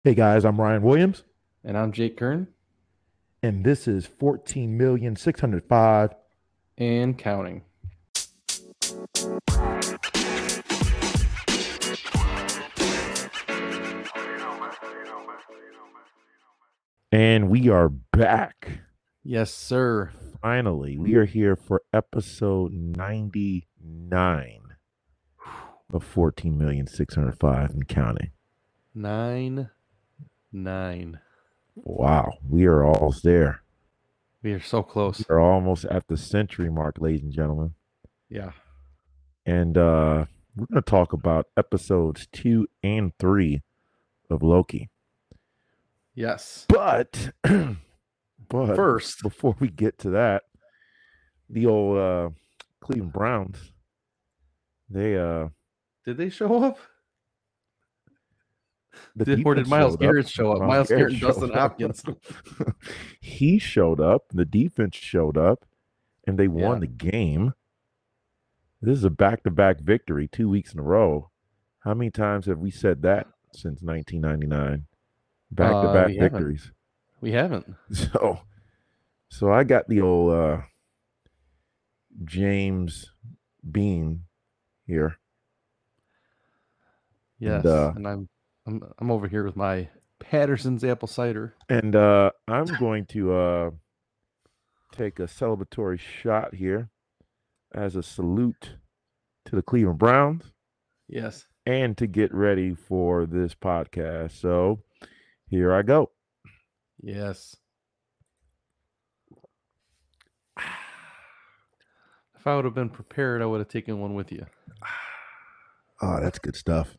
Hey guys, I'm Ryan Williams, And I'm Jake Kern and this is 14,605. and counting. And we are back. Yes, sir. Finally, we are here for episode 99 of 14,605 and counting. 9-9. Wow, we are almost there. We are so We close. are almost at the century mark, ladies and gentlemen. Yeah. And we're going to talk about episodes 2 and 3 of Loki. Yes. But, but First, before we get to that, the old Cleveland Browns. They did they show up? the Or did defense Miles showed up. Garrett show up? Miles Miles Garrett Garrett and showed Dustin up. Hopkins. He showed up. The defense showed up, and they won Yeah. the game. This is a back-to-back victory, 2 weeks in a row. How many times have we said that since 1999? Back-to-back We haven't. victories. We haven't. So, so I got the old James Bean here, and Yes. And I'm over here with my Patterson's apple cider. I'm going to take a celebratory shot here as a salute to the Cleveland Browns Yes. and to get ready for this podcast. So here I go. Yes. If I would have been prepared, I would have taken one with you. Oh, that's good stuff.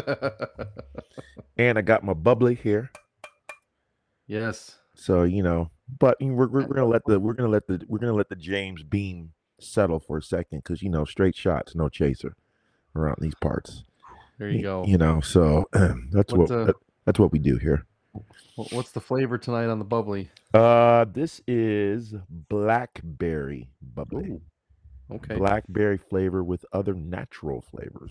And I got my bubbly here. Yes. So, but we're gonna let the James Bean settle for a second because straight shots, no chaser around these parts. There you go. So that's What's that's what we do here. what's the flavor tonight on the bubbly? This is blackberry bubbly. Ooh, okay. Blackberry flavor with other natural flavors.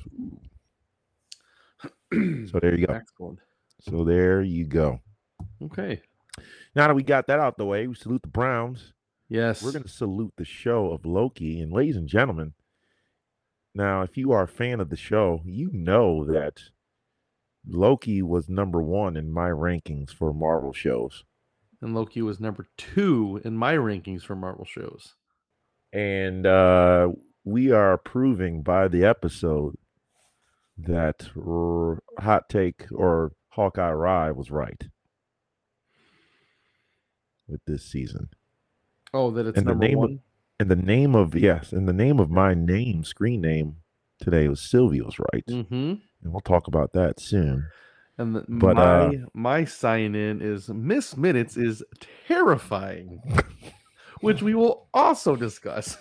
So there you go. Excellent. So there you go. Okay. Now that we got that out the way, we salute the Browns. We're Yes. going to salute the show of Loki. And ladies and gentlemen, now if you are a fan of the show, you know that Loki was number one in my rankings for Marvel shows. And Loki was number 2 in my rankings for Marvel shows. And we are proving by the episode that hot take or Hawkeye Rye was right with this season. Oh, that it's And the number name of 1? and the name of yes, and the name of my screen name today was Sylvia was right. Mm-hmm. And we'll talk about that soon. And But my sign in is Miss Minutes is terrifying, which we will also discuss.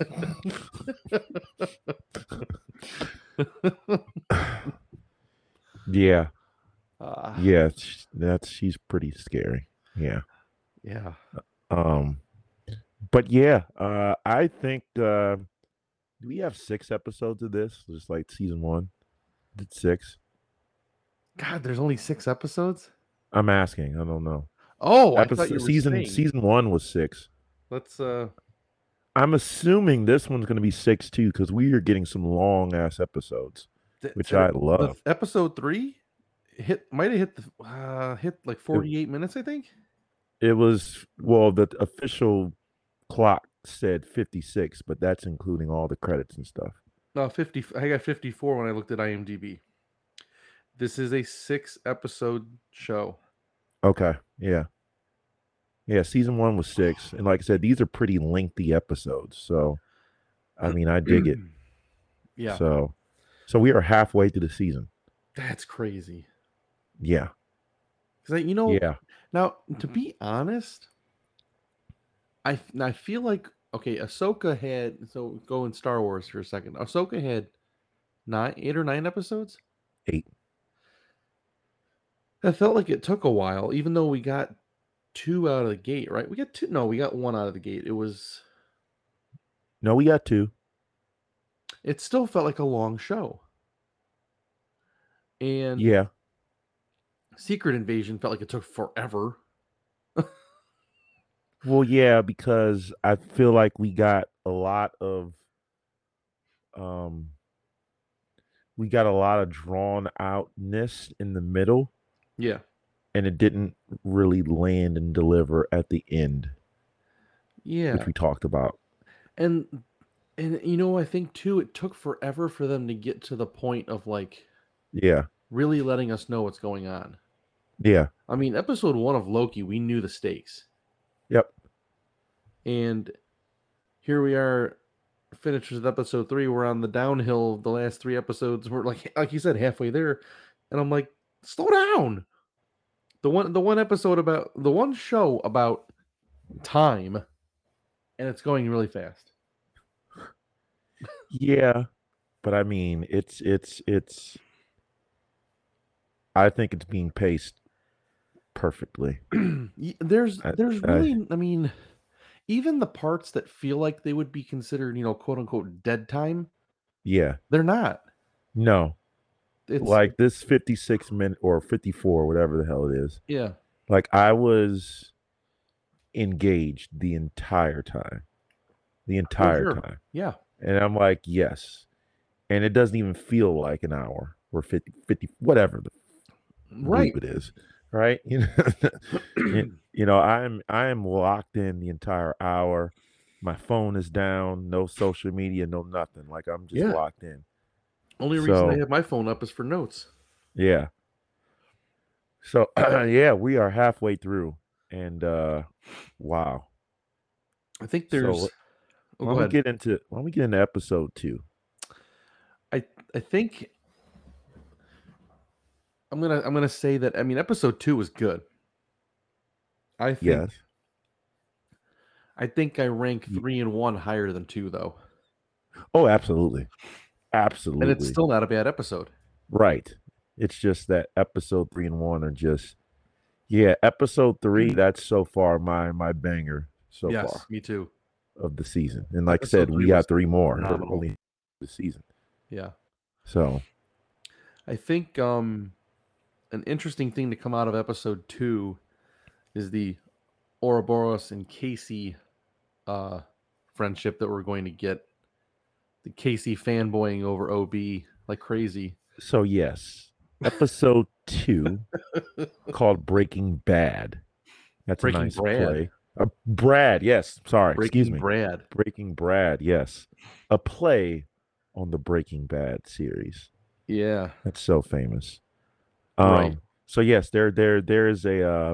yeah, uh, yeah, she's pretty scary. Yeah. yeah. Um but yeah, I think do we have 6 episodes of this? Just like season 1? Did 6? God, there's only 6 episodes? I'm asking. I don't know. Oh, I thought Episode you were season saying. season 1 was 6. Let's I'm assuming this one's going to be 6 too cuz we are getting some long ass episodes, which I the love. episode 3 might have hit like It, 48 minutes, I think. it was well the official clock said 56, but that's including all the credits and stuff. No, 50. I got 54 when I looked at IMDb. This is a 6 episode show. Okay. Yeah. Yeah, season 1 was 6, and like I said, these are pretty lengthy episodes. So, I mean, I dig it. Yeah, So we are halfway through the season. that's crazy. Yeah. Because Yeah. now to be honest, I feel like okay, Ahsoka had go in Star Wars for a second. Ahsoka had 8 or 9 episodes. 8. I felt like it took a while, even though we got 2 out of the gate, right? We got 2. No, we got 1 out of the gate. No, we got 2. It still felt like a long show. And Yeah. Secret Invasion felt like it took forever. Well, yeah, because I feel like we got a lot of um drawn outness in the middle, Yeah. and it didn't really land and deliver at the end, which Yeah. we talked about. And I think too it took forever for them to get to the point of like Yeah. really letting us know what's going on. Yeah. I mean, episode 1 of Loki, we knew the stakes. Yep. And here we are, finished with episode 3. We're on the downhill. The last 3 episodes, we're like you said, halfway there, and I'm like, slow down. The one show about time, and it's going really fast. Yeah, but I mean, it's. I think it's being paced perfectly. there's I, really, I mean, even the parts that feel like they would be considered, quote unquote, dead time, yeah, they're not. no, It's like this 56 minute or 54, whatever the hell it is. yeah, Like I was engaged the entire time, the for entire sure. time, Yeah, and I'm like, yes, and it doesn't even feel like an hour or 50, whatever the right. bleep it is, right? I am locked in the entire hour. My phone is down, no social media, no nothing. Like I'm just Yeah. locked in. Only reason I So have my phone up is for notes. yeah. So yeah, we are halfway through, and wow. I think there's. So Oh, go ahead. Let me get into episode 2. I think I'm gonna say that. I mean, episode 2 was good. I think Yes. I think I rank 3 and 1 higher than 2 though, Oh, absolutely. and Absolutely. it's still not a bad episode. Right. It's just that episode 3 and 1 are just yeah, episode 3, that's so far my banger so Yes, far me too. of the season. And like I Episode said, 3 we was got 3 more phenomenal. only this season. Yeah, So, I think an interesting thing to come out of episode 2 is the Ouroboros and Casey friendship that we're going to get. The Casey fanboying over OB like crazy. so yes, episode 2 called Breaking Bad. That's Breaking a nice Brad. play. Brad, yes. Sorry, excuse Breaking me. Brad. Breaking Brad, yes. A play on the Breaking Bad series. Yeah. That's so famous. Right. So yes, there is a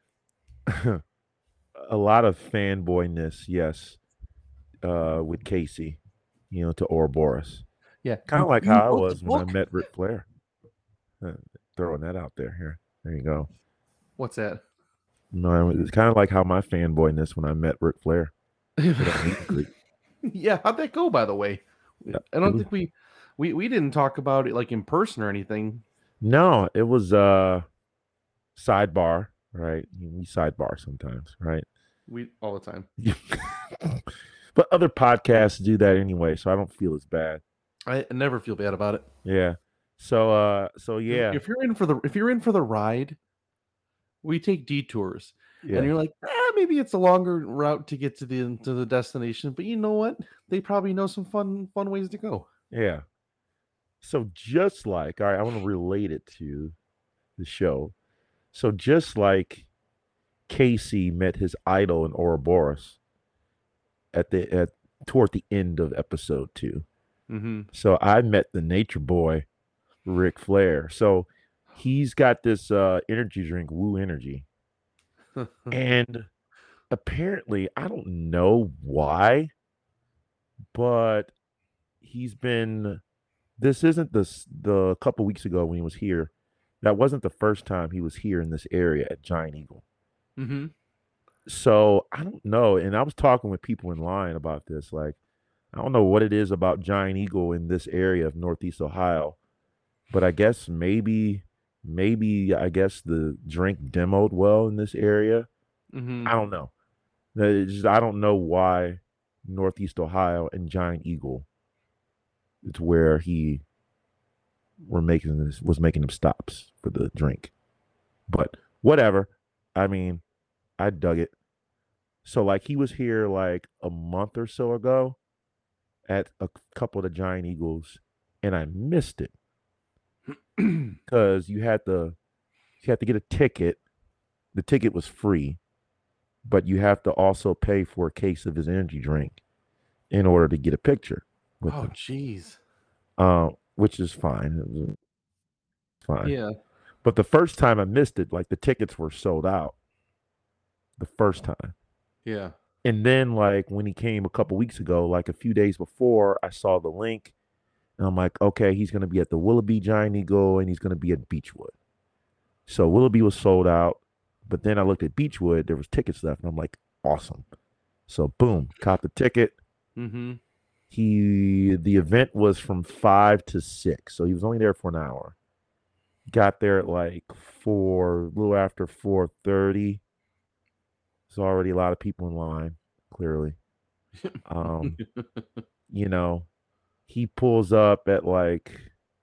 a lot of fanboyness, yes, with Casey, to Ouroboros. Yeah. Kind of like You how I wrote the was when I book? met Ric Flair. Throwing that out there. Here, there you go. What's that? No, it's kind of like how my fanboyness when I met Ric Flair. Yeah, how'd that go, by the way? Yeah, I don't think we didn't talk about it like in person or anything. No, it was sidebar, right? We sidebar sometimes, right? We all the time. But other podcasts do that anyway, so I don't feel as bad. I never feel bad about it. Yeah. So yeah. If you're in for the ride, we take detours. Yeah. And you're like, maybe it's a longer route to get to the destination, but you know what? They probably know some fun ways to go. Yeah. So just like, all right, I want to relate it to the show. So just like Casey met his idol in Ouroboros toward the end of episode 2. Mm-hmm. So I met the nature boy, Ric Flair. So he's got this energy drink, Woo Energy. And apparently, I don't know why, but this isn't the couple weeks ago when he was here. That wasn't the first time he was here in this area at Giant Eagle. Mm-hmm. So I don't know. And I was talking with people in line about this. Like, I don't know what it is about Giant Eagle in this area of Northeast Ohio, but I guess maybe I guess the drink demoed well in this area. Mm-hmm. I don't know. I don't know why Northeast Ohio and Giant Eagle. It's where was making them stops for the drink. But whatever. I mean, I dug it. So like he was here like a month or so ago at a couple of the Giant Eagles, and I missed it because you had to get a ticket. The ticket was free, but you have to also pay for a case of his energy drink in order to get a picture with Oh, him. jeez. Which is fine. It was fine. Yeah. But the first time I missed it, like the tickets were sold out the first time. Yeah. And then like when he came a couple weeks ago, like a few days before, I saw the link and I'm like, okay, he's gonna be at the Willoughby Giant Eagle and he's gonna be at Beechwood. So Willoughby was sold out, but then I looked at Beechwood, there was tickets left, and I'm like, awesome. So boom, caught the ticket. Mm-hmm. The event was from 5 to 6, so he was only there for an hour. Got there at like a little after 4:30. There's already a lot of people in line, clearly. Um, you know, he pulls up at like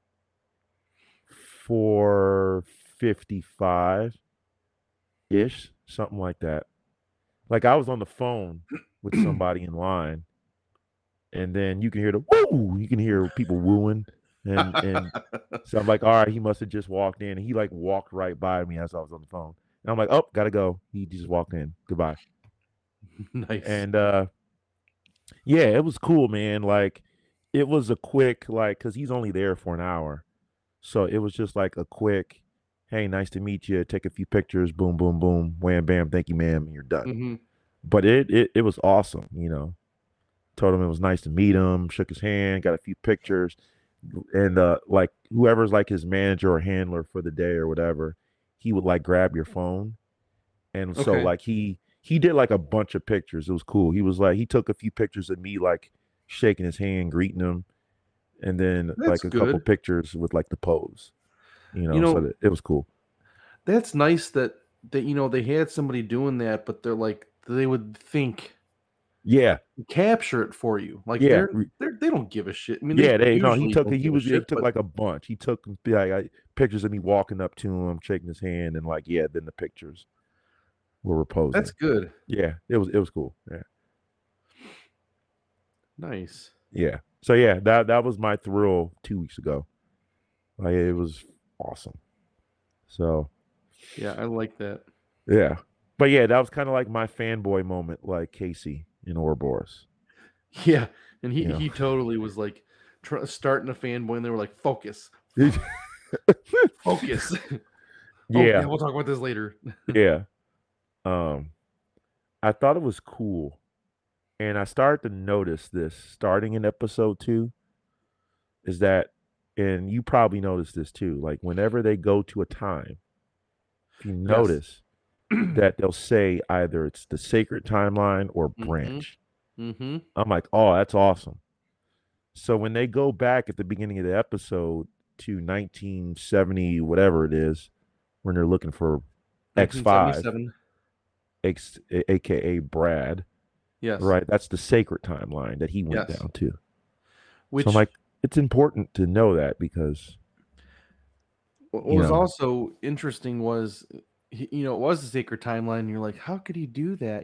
4:55 ish, something like that. Like I was on the phone with somebody in line, and then you can hear the woo. You can hear people wooing, and so I'm like, all right, he must have just walked in, and he like walked right by me as I was on the phone, and I'm like, oh, gotta go. He just walked in. Goodbye. Nice. And yeah, it was cool, man. Like it was a quick like because he's only there for an hour, so it was just like a quick, hey, nice to meet you. Take a few pictures. Boom, boom, boom. Wham, bam. Thank you, ma'am. And you're done. Mm-hmm. But it was awesome. Told him it was nice to meet him. Shook his hand. Got a few pictures, and like whoever's like his manager or handler for the day or whatever, he would like grab your phone, and so Okay. like he did like a bunch of pictures. It was cool. He was like he took a few pictures of me like shaking his hand, greeting him, and then That's like a couple good. pictures with like the pose. You So know, that it was cool. that's nice that they had somebody doing that, but they're like they would think Yeah, capture it for you. Like yeah, they don't give a shit. I mean, they yeah. They no, he usually took don't he give a was he shit, took but like a bunch. He took pictures of me walking up to him, shaking his hand, and like yeah, then the pictures were that's reposing. good. Yeah, it was cool. Yeah, Nice. yeah. So yeah, that was my thrill 2 weeks ago. Like it was awesome. So Yeah, I like that. yeah, but yeah, that was kind of like my fanboy moment, like Casey in Ouroboros. Yeah, and he You know. he totally was like starting a fanboy, and they were like, "Focus, focus." Oh yeah, Yeah, we'll talk about this later. yeah. Um, I thought it was cool, and I started to notice this starting in episode 2 is that, and you probably noticed this too. Like whenever they go to a time, if you Yes. notice that they'll say either it's the sacred timeline or Mm-hmm. branch. Mm-hmm. I'm like, oh, that's awesome. So when they go back at the beginning of the episode to 1970, whatever it is, when they're looking for X5, 1977. aka Brad, Yes. right? That's the sacred timeline that he went Yes. down to. So I'm Which like, it's important to know that because, what you was know, also interesting was, it was the sacred timeline. And you're like, how could he do that?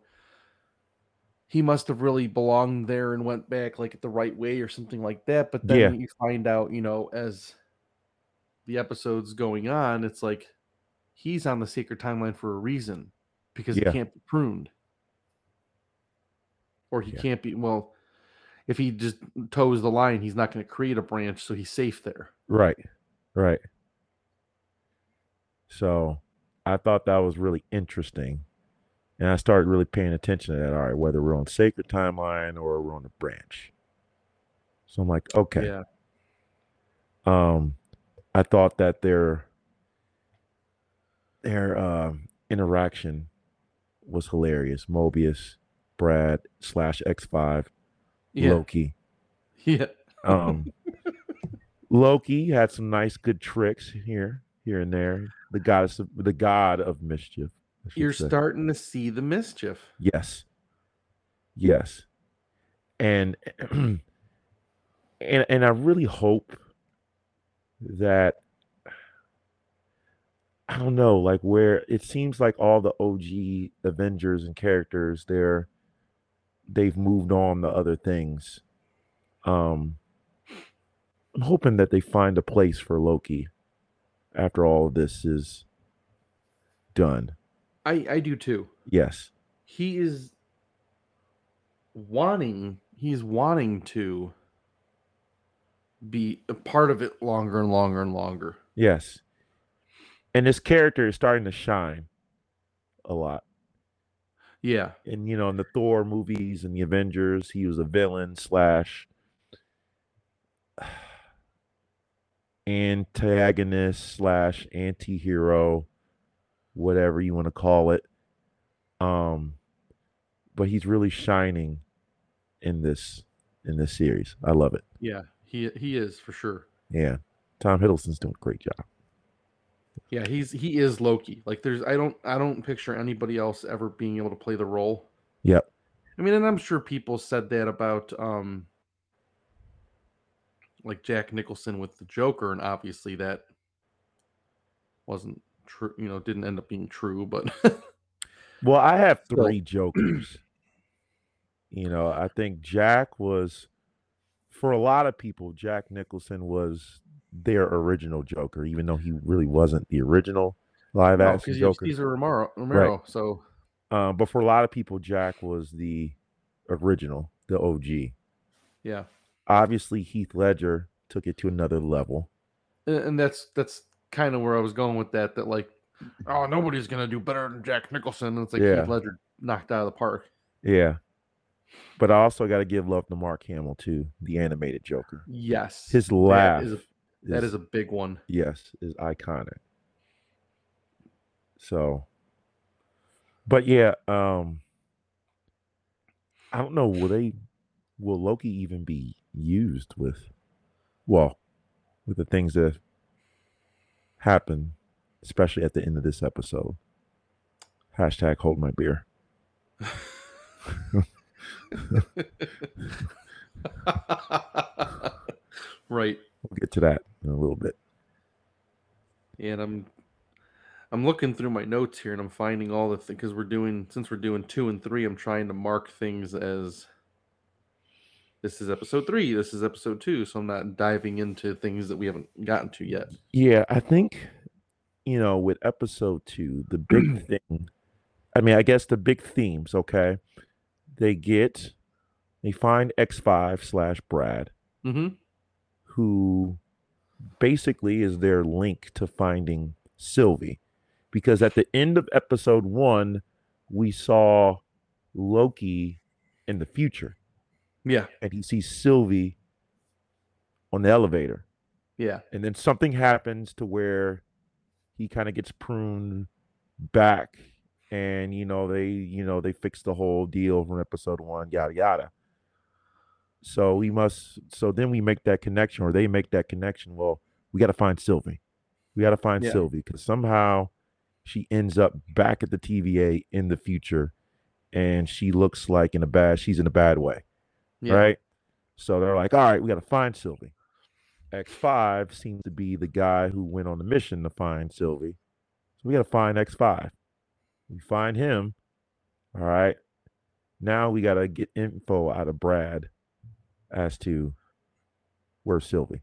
He must have really belonged there and went back like the right way or something like that. But then yeah, you find out, as the episode's going on, it's like he's on the sacred timeline for a reason because he yeah, can't be pruned or he yeah, can't be, well, if he just toes the line, he's not going to create a branch, so he's safe there. right, right. So I thought that was really interesting. And I started really paying attention to that. All right, whether we're on sacred timeline or we're on the branch. So I'm like, okay. Yeah. Um, I thought that their interaction was hilarious. Mobius, Brad slash X5, Yeah. Loki. Yeah. Um, Loki had some nice, good tricks here and there. The god of mischief, I should You're say. starting to see the mischief. Yes, yes, and and I really hope that I don't know, like where it seems like all the OG Avengers and characters, they've moved on to other things. Um, I'm hoping that they find a place for Loki after all of this is done. I do too. Yes. He is wanting to be a part of it longer and longer and longer. Yes. And this character is starting to shine a lot. Yeah. And in the Thor movies and the Avengers, he was a villain slash antagonist slash anti-hero, whatever you want to call it. But he's really shining in this series. I love it. Yeah. He is for sure. Yeah. Tom Hiddleston's doing a great job. Yeah, he is Loki. Like I don't picture anybody else ever being able to play the role. Yep. I mean, and I'm sure people said that about like Jack Nicholson with the Joker, and obviously that wasn't true, didn't end up being true, but Well, I have still. three Jokers. I think Jack was, for a lot of people, Jack Nicholson was their original Joker, even though he really wasn't the original live No, action because you have Joker. Caesar Romero, Right. so But for a lot of people, Jack was the original, the OG. yeah. Obviously, Heath Ledger took it to another level. And that's kind of where I was going with that. That like, oh, nobody's gonna do better than Jack Nicholson. And it's like Heath Yeah. Ledger knocked out of the park. Yeah. But I also got to give love to Mark Hamill too, the animated Joker. Yes, His laugh that is a big one. Yes, is iconic. So, but yeah, I don't know. Will Loki even be used with the things that happen, especially at the end of this episode? Hashtag hold my beer. Right. We'll get to that in a little bit. And I'm looking through my notes here, and I'm finding all the things because since we're doing 2 and 3, I'm trying to mark things as this is episode 3, this is episode 2, so I'm not diving into things that we haven't gotten to yet. Yeah, I think with episode 2, the big thing. I mean, I guess the big themes. Okay, they find X5/Brad, Mm-hmm. who basically is their link to finding Sylvie. Because at the end of episode 1, we saw Loki in the future. Yeah. And he sees Sylvie on the elevator. Yeah. And then something happens to where he kind of gets pruned back. And they fix the whole deal from episode 1, yada yada. So then we make that connection, or they make that connection. Well, we got to find Sylvie. We got to find Yeah. Sylvie because somehow she ends up back at the TVA in the future, and she looks like she's in a bad way, Yeah. right? So they're like, all right, we got to find Sylvie. X5 seems to be the guy who went on the mission to find Sylvie. So we got to find X5. We find him. All right. Now we got to get info out of Brad as to where's Sylvie.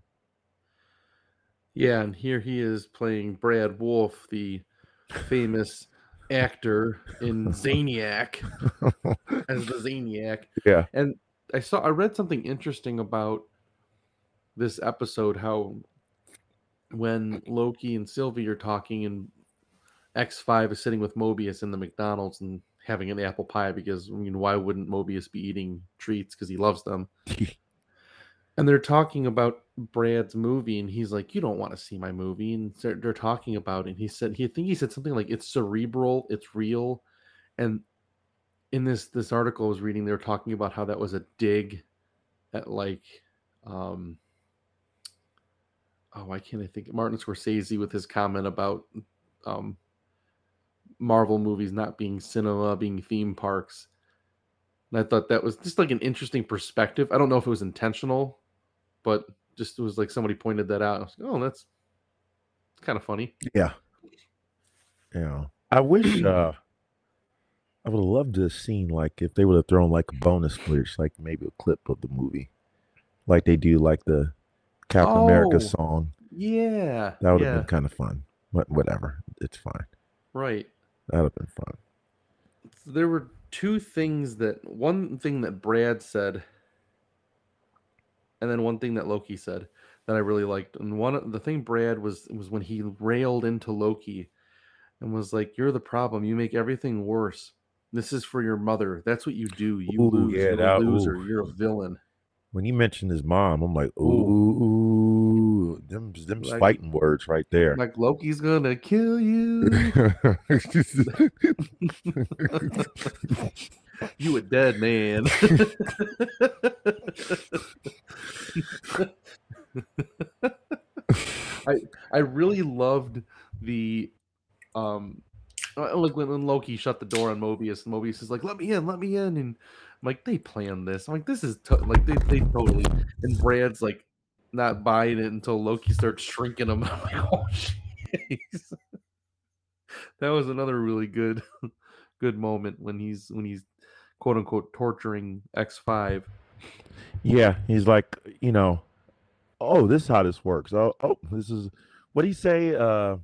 Yeah, and here he is playing Brad Wolf, the famous actor in Zaniac as the Zaniac. Yeah. And I read something interesting about this episode, how when Loki and Sylvie are talking and X5 is sitting with Mobius in the McDonald's and having an apple pie because, why wouldn't Mobius be eating treats because he loves them? And they're talking about Brad's movie, and he's like, "You don't want to see my movie." And they're talking about it. And I think he said something like, "It's cerebral, it's real." And in this article I was reading, they were talking about how that was a dig at why can't I think? Martin Scorsese with his comment about Marvel movies not being cinema, being theme parks. And I thought that was just like an interesting perspective. I don't know if it was intentional, but just it was like somebody pointed that out. I was like, oh, that's kind of funny. Yeah. I wish I would have loved to have seen like if they would have thrown like bonus footage, like maybe a clip of the movie, like they do like the Captain America Oh, song. yeah, That would have been yeah, kind of fun. But whatever, it's fine. right. That would have been fun. There were two things one thing that Brad said, and then one thing that Loki said that I really liked. And the thing Brad was when he railed into Loki and was like, "You're the problem. You make everything worse. This is for your mother. That's what you do. You Ooh, lose. yeah, You're a that. Ooh, loser. You're a villain." when you mentioned his mom, I'm like, Ooh, ooh, them's like fighting words right there. Loki's gonna kill you. You a dead man. I I really loved the um like when Loki shut the door on Mobius, and Mobius is like, let me in," and I'm like, they planned this. I'm like, this is like they totally. And Brad's like not buying it until Loki starts shrinking him. I'm like, oh jeez. That was another really good moment when he's quote unquote torturing X5. Yeah, he's like, oh, this is how this works. Oh, this is what do you say?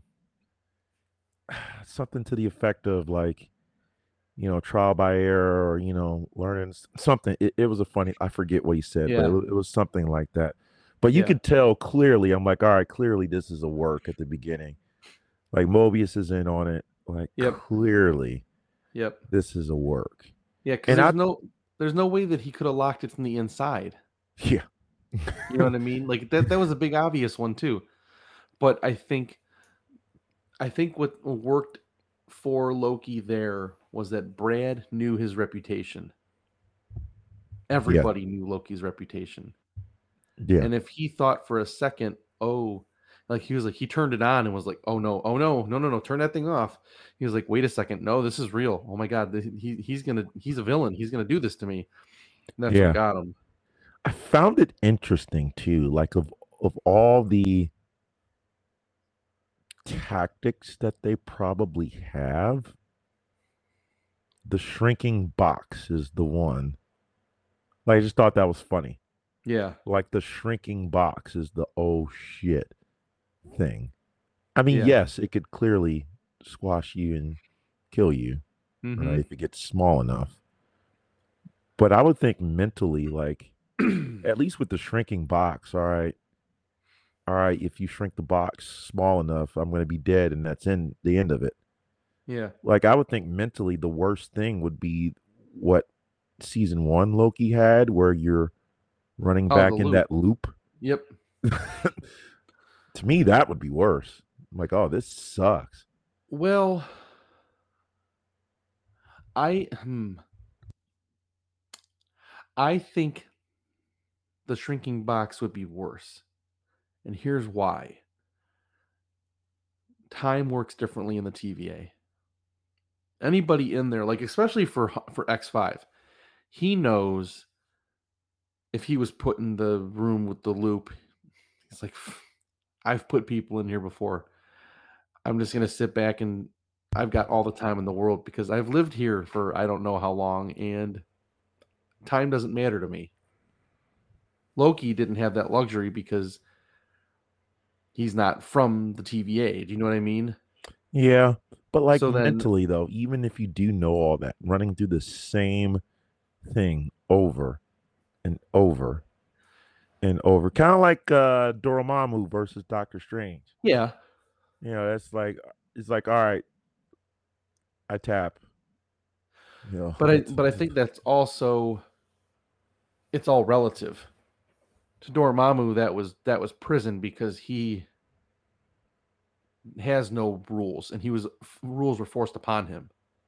Something to the effect of like, trial by error or, learning something. It was a funny, I forget what he said, but Yeah, it was something like that. But you yeah, could tell clearly, I'm like, all right, clearly this is a work at the beginning. Like Mobius is in on it. Like yep, clearly yep, this is a work. yeah. Because And there's no way that he could have locked it from the inside. yeah. You know what I mean? Like that was a big obvious one too. But I think what worked for Loki there was that Brad knew his reputation. Yeah. Everybody knew Loki's reputation. Yeah. And if he thought for a second, oh, like he was like he turned it on and was like, "Oh no. Oh no. No, no, no, turn that thing off." He was like, "Wait a second. No, this is real. Oh my god, he's a villain. He's going to do this to me." And that's what Yeah. got him. I found it interesting too. Like of all the tactics that they probably have, the shrinking box is the one. Like, I just thought that was funny. Yeah. Like the shrinking box is the oh shit thing. I mean, Yeah. yes, it could clearly squash you and kill you, right? Mhm. If it gets small enough. But I would think mentally, like, at least with the shrinking box, all right, if you shrink the box small enough, I'm going to be dead, and that's in the end of it. Yeah. Like, I would think mentally the worst thing would be what season one Loki had, where you're running Oh, the back in loop. that loop. Yep. To me, that would be worse. I'm like, oh, this sucks. Well, I hmm, I think the shrinking box would be worse. And here's why. Time works differently in the TVA. Anybody in there, like especially for X5, he knows if he was put in the room with the loop, he's like, I've put people in here before. I'm just gonna sit back and I've got all the time in the world because I've lived here for I don't know how long, and time doesn't matter to me. Loki didn't have that luxury because he's not from the TVA. Do you know what I mean? Yeah. But like So then, mentally, though, even if you do know all that, running through the same thing over and over and over, kind of like Dormammu versus Doctor Strange. yeah, That's like, it's like, all right, I tap. That's but I think that's also it's all relative. To Dormammu, that was prison because he has no rules, and rules were forced upon him.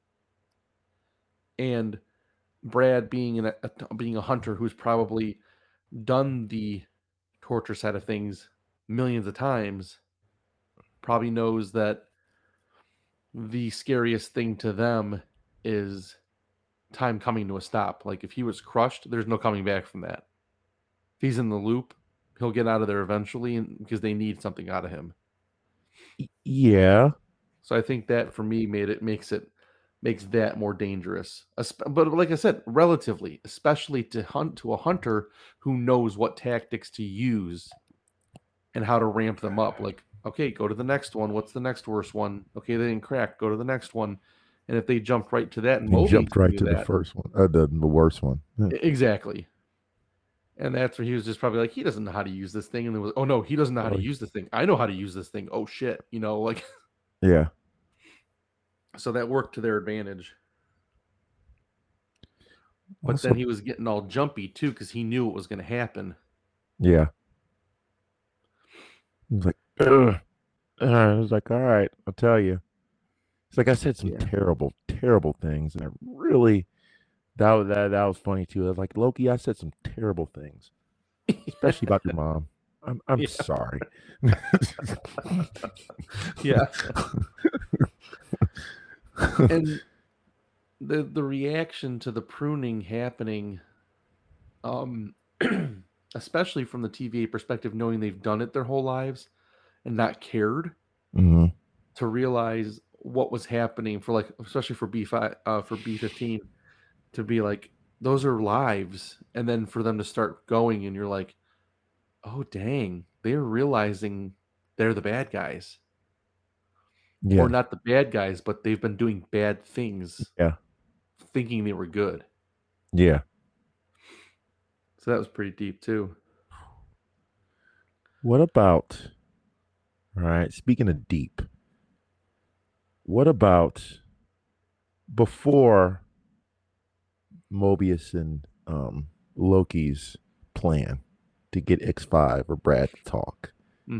And Brad being a hunter who's probably done the torture side of things millions of times, probably knows that the scariest thing to them is time coming to a stop. Like if he was crushed, there's no coming back from that. If he's in the loop, he'll get out of there eventually, and because they need something out of him. yeah. So I think that for me makes that more dangerous. But like I said, relatively, especially to a hunter who knows what tactics to use and how to ramp them up. Like, okay, go to the next one. What's the next worst one? Okay, they didn't crack. Go to the next one. And if they jumped right to that, and He Mobius jumped right knew to the that first one, the worst one. exactly. And that's where he was just probably like, he doesn't know how to use this thing. And there was, oh no, he doesn't know how to use this thing. I know how to use this thing. Oh shit, like. Yeah. So that worked to their advantage. But then he was getting all jumpy too because he knew it was going to happen. Yeah. He was like, ugh. I was like, all right, I'll tell you. It's like I said some terrible, terrible things, and I really that was funny too. I was like, Loki, I said some terrible things, especially about your mom. I'm sorry. Yeah. And the reaction to the pruning happening, especially from the TVA perspective, knowing they've done it their whole lives and not cared, to realize what was happening for especially for B5 for B15, to be like, those are lives, and then for them to start going, and you're like, oh dang, they're realizing they're the bad guys. Yeah. Or not the bad guys, but they've been doing bad things. Yeah. Thinking they were good. Yeah. So that was pretty deep too. What about, all right, speaking of deep, what about before Mobius and Loki's plan to get X5 or Brad to talk?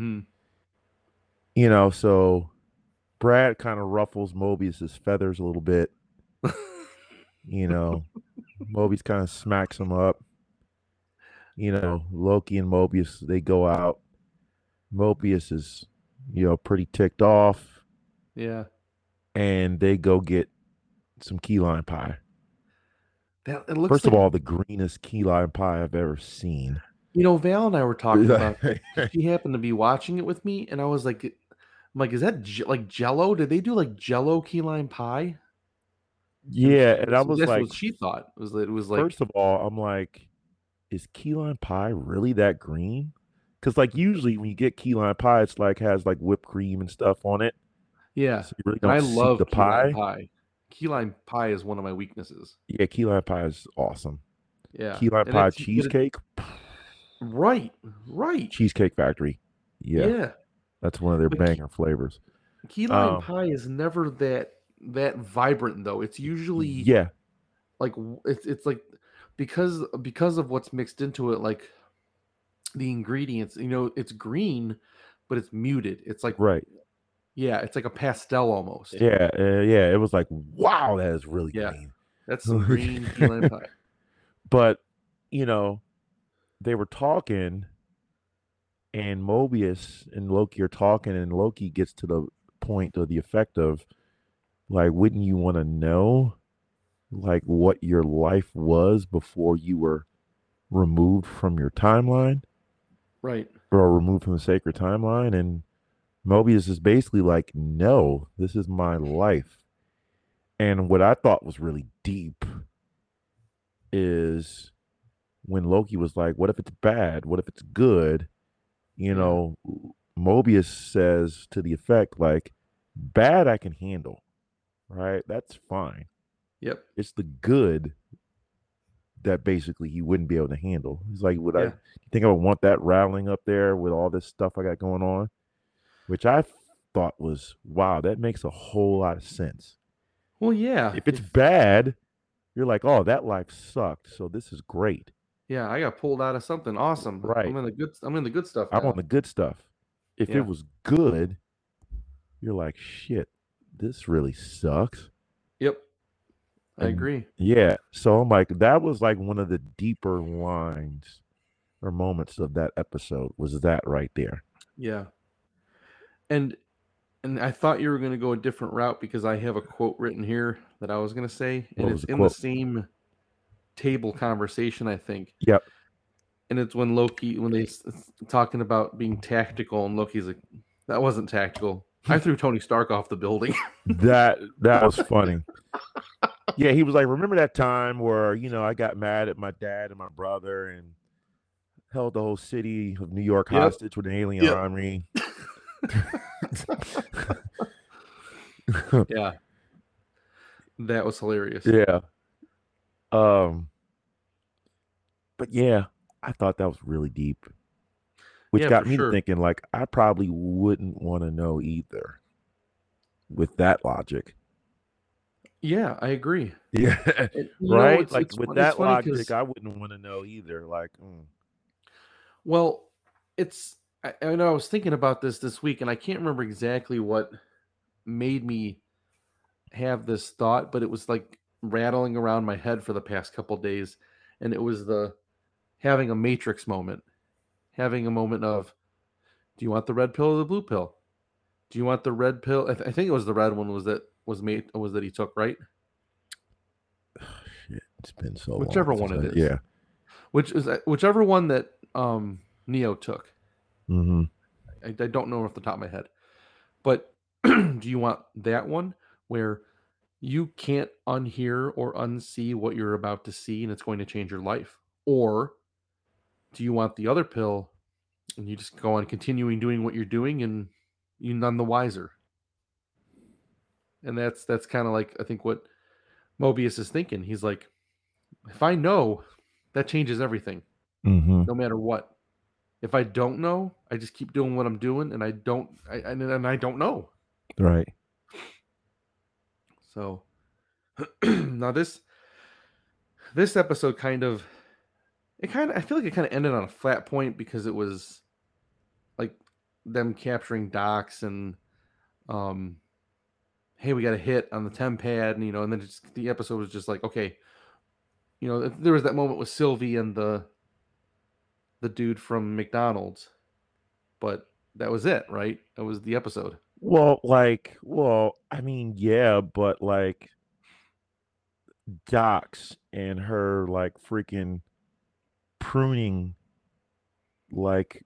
So Brad kind of ruffles Mobius's feathers a little bit. Mobius kind of smacks him up. Loki and Mobius, they go out. Mobius is, pretty ticked off. Yeah. And they go get some key lime pie. It looks First of all, the greenest key lime pie I've ever seen. Val and I were talking about it. She happened to be watching it with me, and I was like, is that like Jello? Did they do like Jello key lime pie? Yeah, and I was that's like, what she thought. It was like, first of all, I'm like, is key lime pie really that green? Because like usually when you get key lime pie, it's like has like whipped cream and stuff on it. Yeah, so you really don't I see love the key lime pie. Key lime pie is one of my weaknesses. Yeah, key lime pie is awesome. Yeah, key lime pie cheesecake. Right. Cheesecake Factory. Yeah. That's one of their banger flavors. Key lime pie is never that vibrant though. It's usually like it's like because of what's mixed into it, like the ingredients. It's green, but it's muted. It's like Yeah, it's like a pastel almost. Yeah, it was like, wow, that is really green. That's some green key lime pie. But they were talking, and Mobius and Loki are talking, and Loki gets to the point of the effect of, like, wouldn't you want to know, like, what your life was before you were removed from your timeline? Right. Or removed from the sacred timeline? And Mobius is basically like, no, this is my life. And what I thought was really deep is when Loki was like, what if it's bad? What if it's good? Mobius says to the effect, like, bad I can handle, right? That's fine. Yep. It's the good that basically he wouldn't be able to handle. He's like, you think I would want that rattling up there with all this stuff I got going on? Which I thought was, wow, that makes a whole lot of sense. Well, yeah. If it's bad, you're like, oh, that life sucked, so this is great. Yeah, I got pulled out of something awesome. Right. I'm in the good stuff now. I'm on the good stuff. If it was good, you're like, shit, this really sucks. Yep. I agree. Yeah. So I'm like, that was like one of the deeper lines or moments of that episode, was that right there. Yeah. And I thought you were going to go a different route because I have a quote written here that I was going to say, and it's in the same table conversation, I think. Yep. And it's when they talking about being tactical, and Loki's like, that wasn't tactical. I threw Tony Stark off the building. That was funny. Yeah, he was like, remember that time where, I got mad at my dad and my brother and held the whole city of New York Yep. hostage with an alien Yep. army. Yeah. That was hilarious. Yeah. But yeah, I thought that was really deep, which Yeah, got for me to sure. thinking, like, I probably wouldn't want to know either with that logic. Yeah, I agree. Yeah. And, Right? it's Like with it's that funny logic, because, I wouldn't want to know either. Like, well, I know I was thinking about this week, and I can't remember exactly what made me have this thought, but it was like rattling around my head for the past couple days, and it was the having a Matrix moment, having a moment of, do you want the red pill or the blue pill? Do you want the red pill? I think it was the red one was that he took, right? shit, it's been so long Whichever since one it is, yeah. whichever one that Neo took. Mm-hmm. I don't know off the top of my head, but do you want that one where you can't unhear or unsee what you're about to see and it's going to change your life? Or do you want the other pill and you just go on continuing doing what you're doing and you're none the wiser? And that's kind of like, I think, what Mobius is thinking. He's like, if I know, that changes everything, Mm-hmm. no matter what. If I don't know, I just keep doing what I'm doing, and I don't know. Right. So now this episode I feel like it kind of ended on a flat point because it was like them capturing Docs and um hey, we got a hit on the temp pad, and and then the episode was just like, okay, there was that moment with Sylvie and the dude from McDonald's, but that was it, right? That was the episode. I mean, yeah, but like Docs and her like freaking pruning like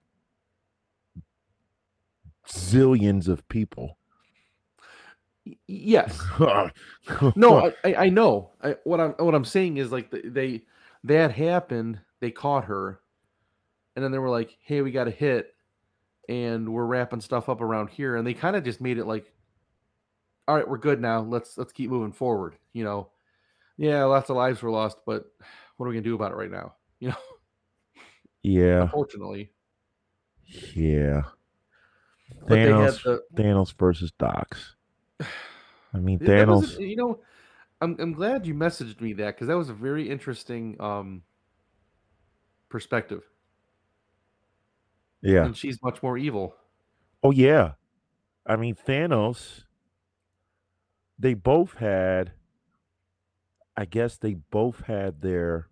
zillions of people. Yes. No, I know. What I'm saying is, like, that happened. They caught her, and then they were like, "Hey, we got a hit, and we're wrapping stuff up around here." And they kind of just made it like, "All right, we're good now. Let's keep moving forward." Yeah, lots of lives were lost, but what are we gonna do about it right now? Yeah, Unfortunately. yeah. But they had the Thanos versus Docs. I mean, that was Thanos. I'm glad you messaged me that, because that was a very interesting perspective, Yeah. and she's much more evil. Oh yeah. I mean, Thanos. They both had. I guess they both had their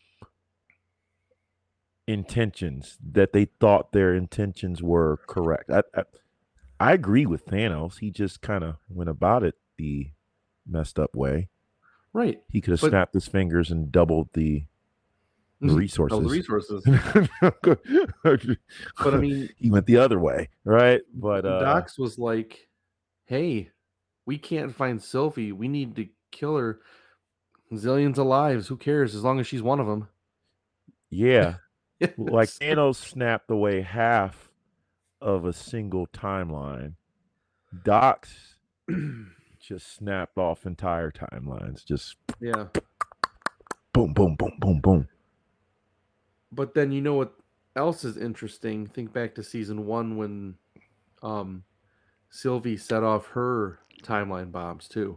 intentions that they thought their intentions were correct. I agree with Thanos. He just kind of went about it the messed up way. Right. He could have But snapped his fingers and doubled the all the resources. resources. But I mean, he went the other way, right? But Docs was like, "Hey, we can't find Sylvie. We need to kill her. Zillions of lives. Who cares? As long as she's one of them." yeah, like Yes. Thanos snapped away half of a single timeline. Docs just snapped off entire timelines. Just Yeah. boom, boom, boom, boom, boom. But then what else is interesting? Think back to season 1 when Sylvie set off her timeline bombs too.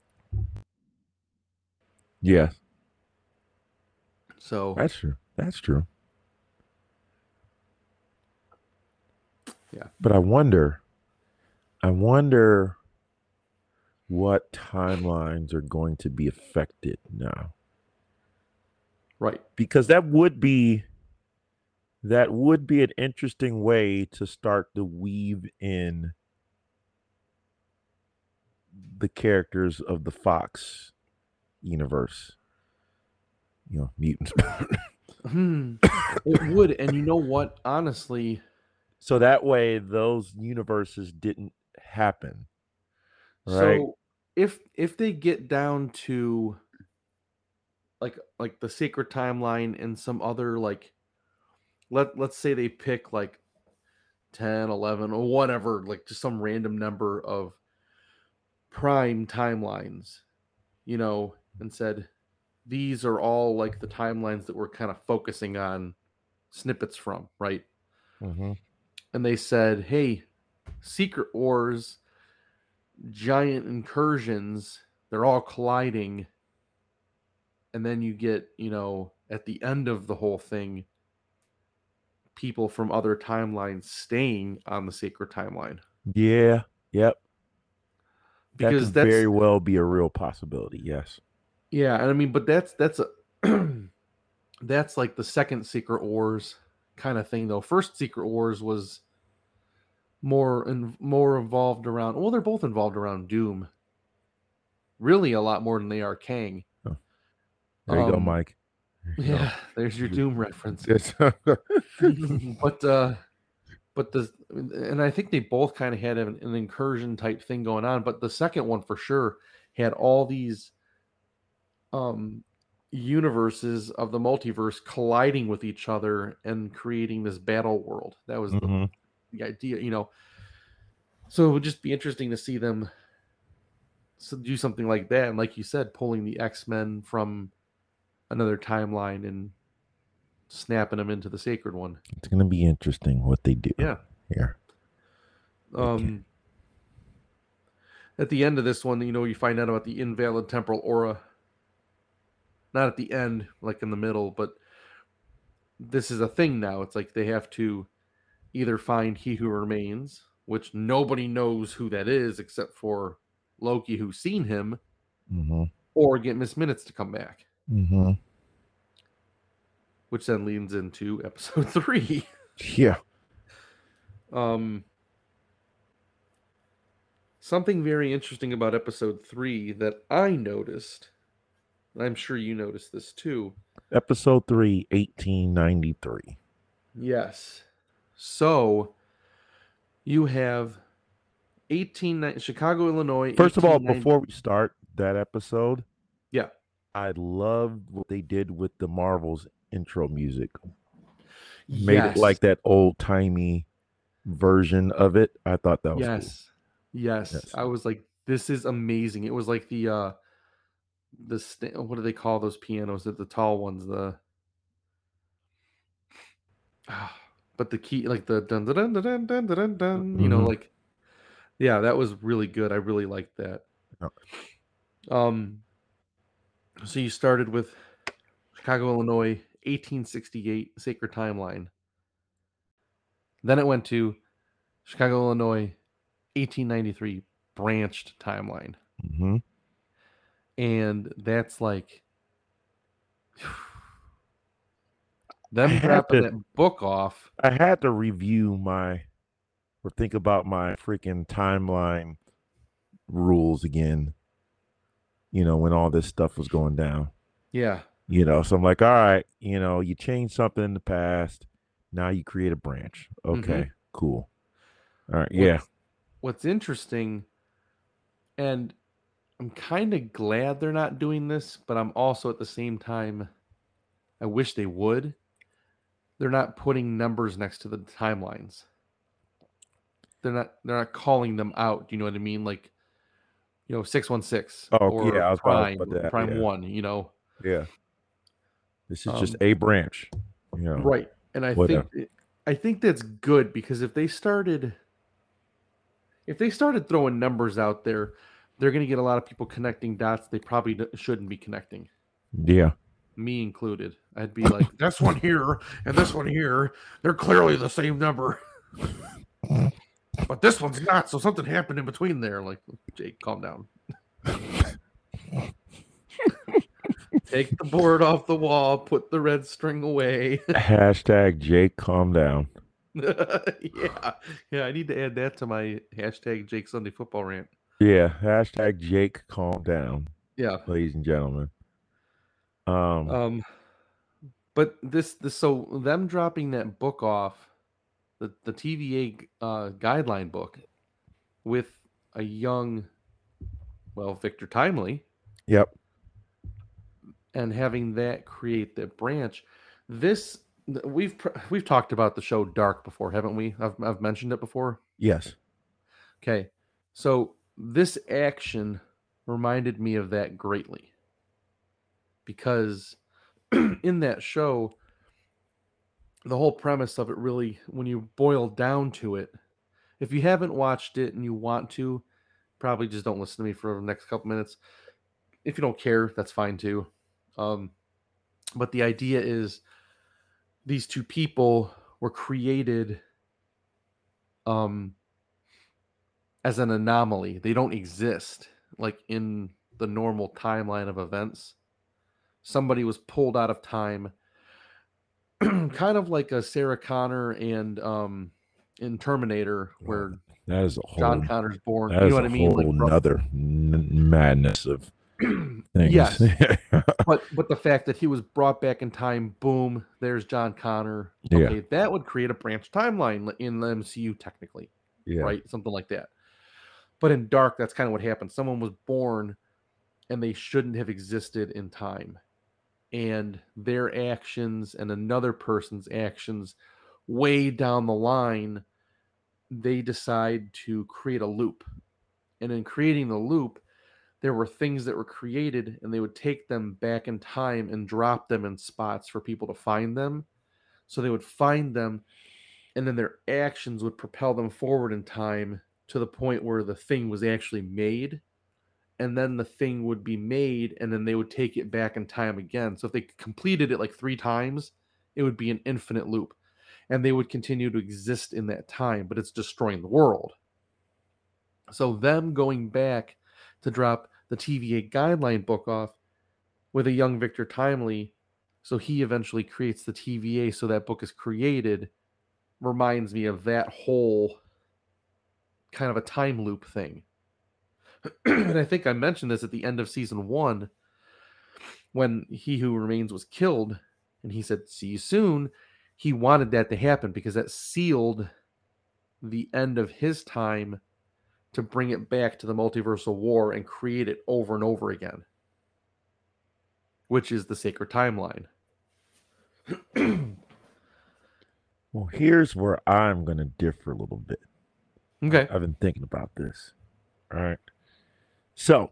Yeah, So that's true. That's true. yeah. But I wonder what timelines are going to be affected now. Right. Because that would be an interesting way to start to weave in the characters of the Fox universe. Mutants. It would, and you know what? Honestly, So that way those universes didn't happen, right? So if they get down to like the sacred timeline and some other like let's say they pick like 10, 11, or whatever, like just some random number of prime timelines, and said these are all like the timelines that we're kind of focusing on snippets from, right? Mm-hmm. And they said, hey, Secret Wars, giant incursions, they're all colliding. And then you get, at the end of the whole thing, people from other timelines staying on the sacred timeline. Yeah. Yep. That Because could very that's, well be a real possibility. Yes. yeah, and I mean, but that's a that's like the second Secret Wars kind of thing though. First Secret Wars was more involved around, well, they're both involved around Doom. Really a lot more than they are Kang. Oh, there you go, Um Mike. There you go. yeah, there's your Doom reference. Yes. But the and I think they both kind of had an incursion type thing going on, but the second one for sure had all these um universes of the multiverse colliding with each other and creating this battle world. That was Mm-hmm. the idea. So it would just be interesting to see them do something like that, and like you said, pulling the X-Men from another timeline and snapping them into the sacred one. It's gonna be interesting what they do Yeah. here. Um at the end of this one, you find out about the invalid temporal aura. Not at the end, like in the middle, but this is a thing now. It's like they have to either find He Who Remains, which nobody knows who that is except for Loki, who's seen him, Mm-hmm. or get Miss Minutes to come back, Mm-hmm. which then leads into episode 3. Yeah. Something very interesting about episode 3 that I noticed, and I'm sure you noticed this too. Episode 3, 1893. Yes. So you have Chicago, Illinois. First of all, 1890. before we start that episode, Yeah. I loved what they did with the Marvels intro music. Made it Yes. like that old timey version of it. I thought that was cool. Yes. I was like, this is amazing. It was like the what do they call those pianos? The tall ones, but the key, like the dun dun dun dun dun dun dun dun, Mhm. like, yeah, that was really good. I really liked that. Oh. So you started with Chicago, Illinois, 1868 Sacred Timeline. Then it went to Chicago, Illinois, 1893 Branched Timeline. Mhm. And that's like I them had dropping to that book off. I had to review or think about my freaking timeline rules again, when all this stuff was going down. Yeah. So I'm like, all right, you changed something in the past. Now you create a branch. Okay, cool. All right, yeah. What's interesting, and I'm kind of glad they're not doing this, but I'm also at the same time, I wish they would. They're not putting numbers next to the timelines. They're not calling them out. You know what I mean? Like, 616 Oh, or yeah, I was Prime, about that. Prime Yeah. 1, Yeah. This is just a branch. Right. And I whatever. think that's good, because if they started throwing numbers out there, they're going to get a lot of people connecting dots they probably shouldn't be connecting. Yeah. Me included. I'd be like, this one here and this one here, they're clearly the same number. But this one's not, so something happened in between there. Like, Jake, calm down. Take the board off the wall, put the red string away. Hashtag Jake, calm down. Yeah, I need to add that to my hashtag Jake Sunday Football rant. Yeah, hashtag Jake, calm down. Yeah, ladies and gentlemen. But so them dropping that book off, the TVA guideline book, with a young, Victor Timely. Yep. And having that create the branch. We've talked about the show Dark before, haven't we? I've mentioned it before. Yes. Okay, so this action reminded me of that greatly, because in that show, the whole premise of it really, when you boil down to it, if you haven't watched it and you want to, probably just don't listen to me for the next couple minutes. If you don't care, that's fine too. But the idea is these two people were created as an anomaly. They don't exist like in the normal timeline of events. Somebody was pulled out of time, kind of like a Sarah Connor and in Terminator, where that is a whole John Connor's born. That You is know what I mean? Whole another madness of things. Yes. but the fact that he was brought back in time, boom, there's John Connor. Okay, that would create a branch timeline in the MCU technically. Yeah. Right? Something like that. But in Dark, that's kind of what happened. Someone was born and they shouldn't have existed in time. And their actions and another person's actions way down the line, they decide to create a loop. And in creating the loop, there were things that were created and they would take them back in time and drop them in spots for people to find them. So they would find them, and then their actions would propel them forward in time to the point where the thing was actually made. And then the thing would be made, and then they would take it back in time again. So if they completed it like 3 times, it would be an infinite loop. And they would continue to exist in that time, but it's destroying the world. So them going back to drop the TVA guideline book off with a young Victor Timely, so he eventually creates the TVA, so that book is created, reminds me of that whole kind of a time loop thing. And I think I mentioned this at the end of season 1 when He Who Remains was killed and he said, "See you soon." He wanted that to happen because that sealed the end of his time to bring it back to the multiversal war and create it over and over again, which is the sacred timeline. Well, here's where I'm going to differ a little bit. Okay. I've been thinking about this. All right. So,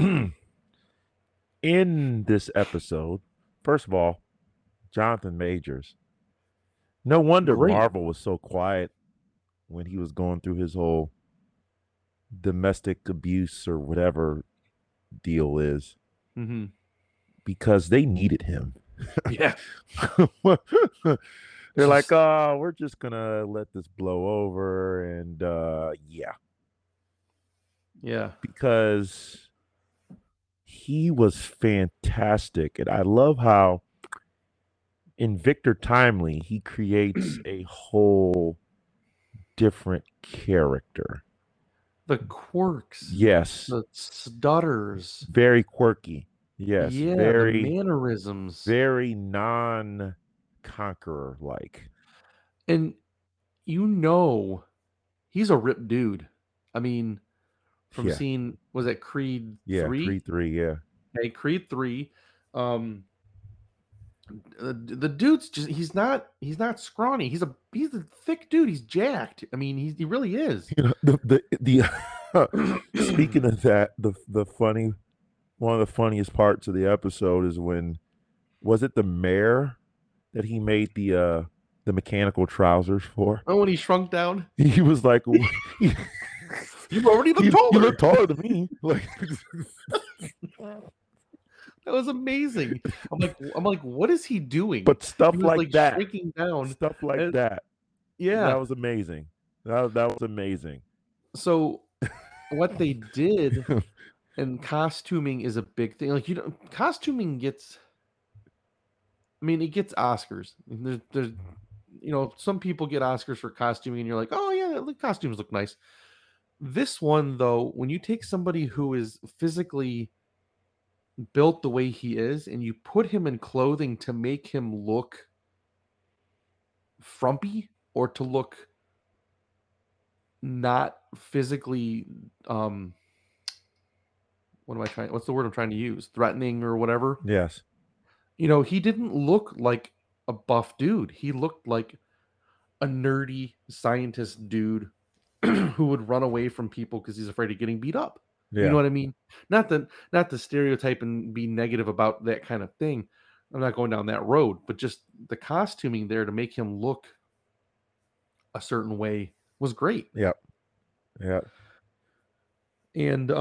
in this episode, first of all, Jonathan Majors. No wonder Marvel was so quiet when he was going through his whole domestic abuse or whatever deal is. Mm-hmm. Because they needed him. Yeah. They're like, oh, we're just going to let this blow over. And yeah. Yeah. Because he was fantastic. And I love how in Victor Timely, he creates a whole different character. The quirks. Yes. The stutters. Very quirky. Yes. Yeah, very the mannerisms. Very non-conqueror like. And he's a ripped dude. I mean, from seeing, was it Creed 3? Yeah, Creed 3, yeah. Hey, Creed 3. The dude's just he's not scrawny. He's a thick dude. He's jacked. I mean, he really is. You know, the speaking of that, the funny one of the funniest parts of the episode is when was it the mayor that he made the mechanical trousers for? Oh, when he shrunk down. He was like You already look taller. You look taller than me. Like that was amazing. I'm like, what is he doing? But stuff like that, shrinking down, stuff like that. Yeah, that was amazing. That was amazing. So, what they did, and costuming is a big thing. Like costuming gets. I mean, it gets Oscars. There's, some people get Oscars for costuming, and you're like, oh yeah, the costumes look nice. This one, though, when you take somebody who is physically built the way he is and you put him in clothing to make him look frumpy or to look not physically what's the word I'm trying to use? Threatening or whatever. Yes. He didn't look like a buff dude. He looked like a nerdy scientist dude who would run away from people because he's afraid of getting beat up. You know Yeah. what I mean? Not the stereotype and be negative about that kind of thing. I'm not going down that road, but just the costuming there to make him look a certain way was great. Yep. Yep. And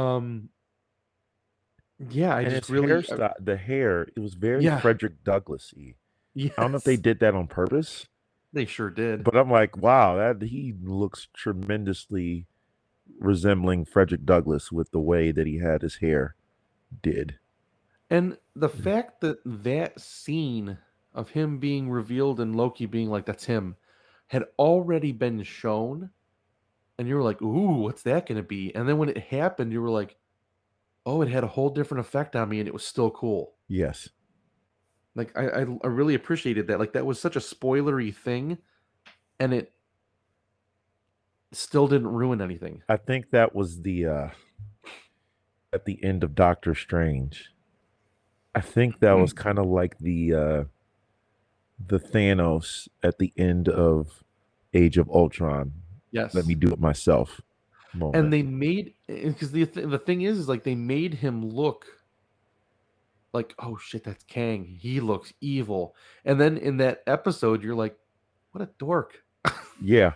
yeah, I And just his really hairstyle, the hair, it was very yeah, Frederick Douglass-y. I don't know if they yes, did that on purpose, they sure did. but I'm like, wow, that he looks tremendously resembling Frederick Douglass with the way that he had his hair did. And the fact that that scene of him being revealed and Loki being like, that's him, had already been shown. And you were like, ooh, what's that going to be? And then when it happened, you were like, oh, it had a whole different effect on me and it was still cool. Yes. Like, I really appreciated that. Like, that was such a spoilery thing. And it still didn't ruin anything. I think that was the at the end of Doctor Strange. I think that was kind of like the Thanos at the end of Age of Ultron. Yes. Let me do it myself moment. And they made, because the thing is like they made him look like, oh shit, that's Kang. He looks evil. And then in that episode, you're like, what a dork. Yeah.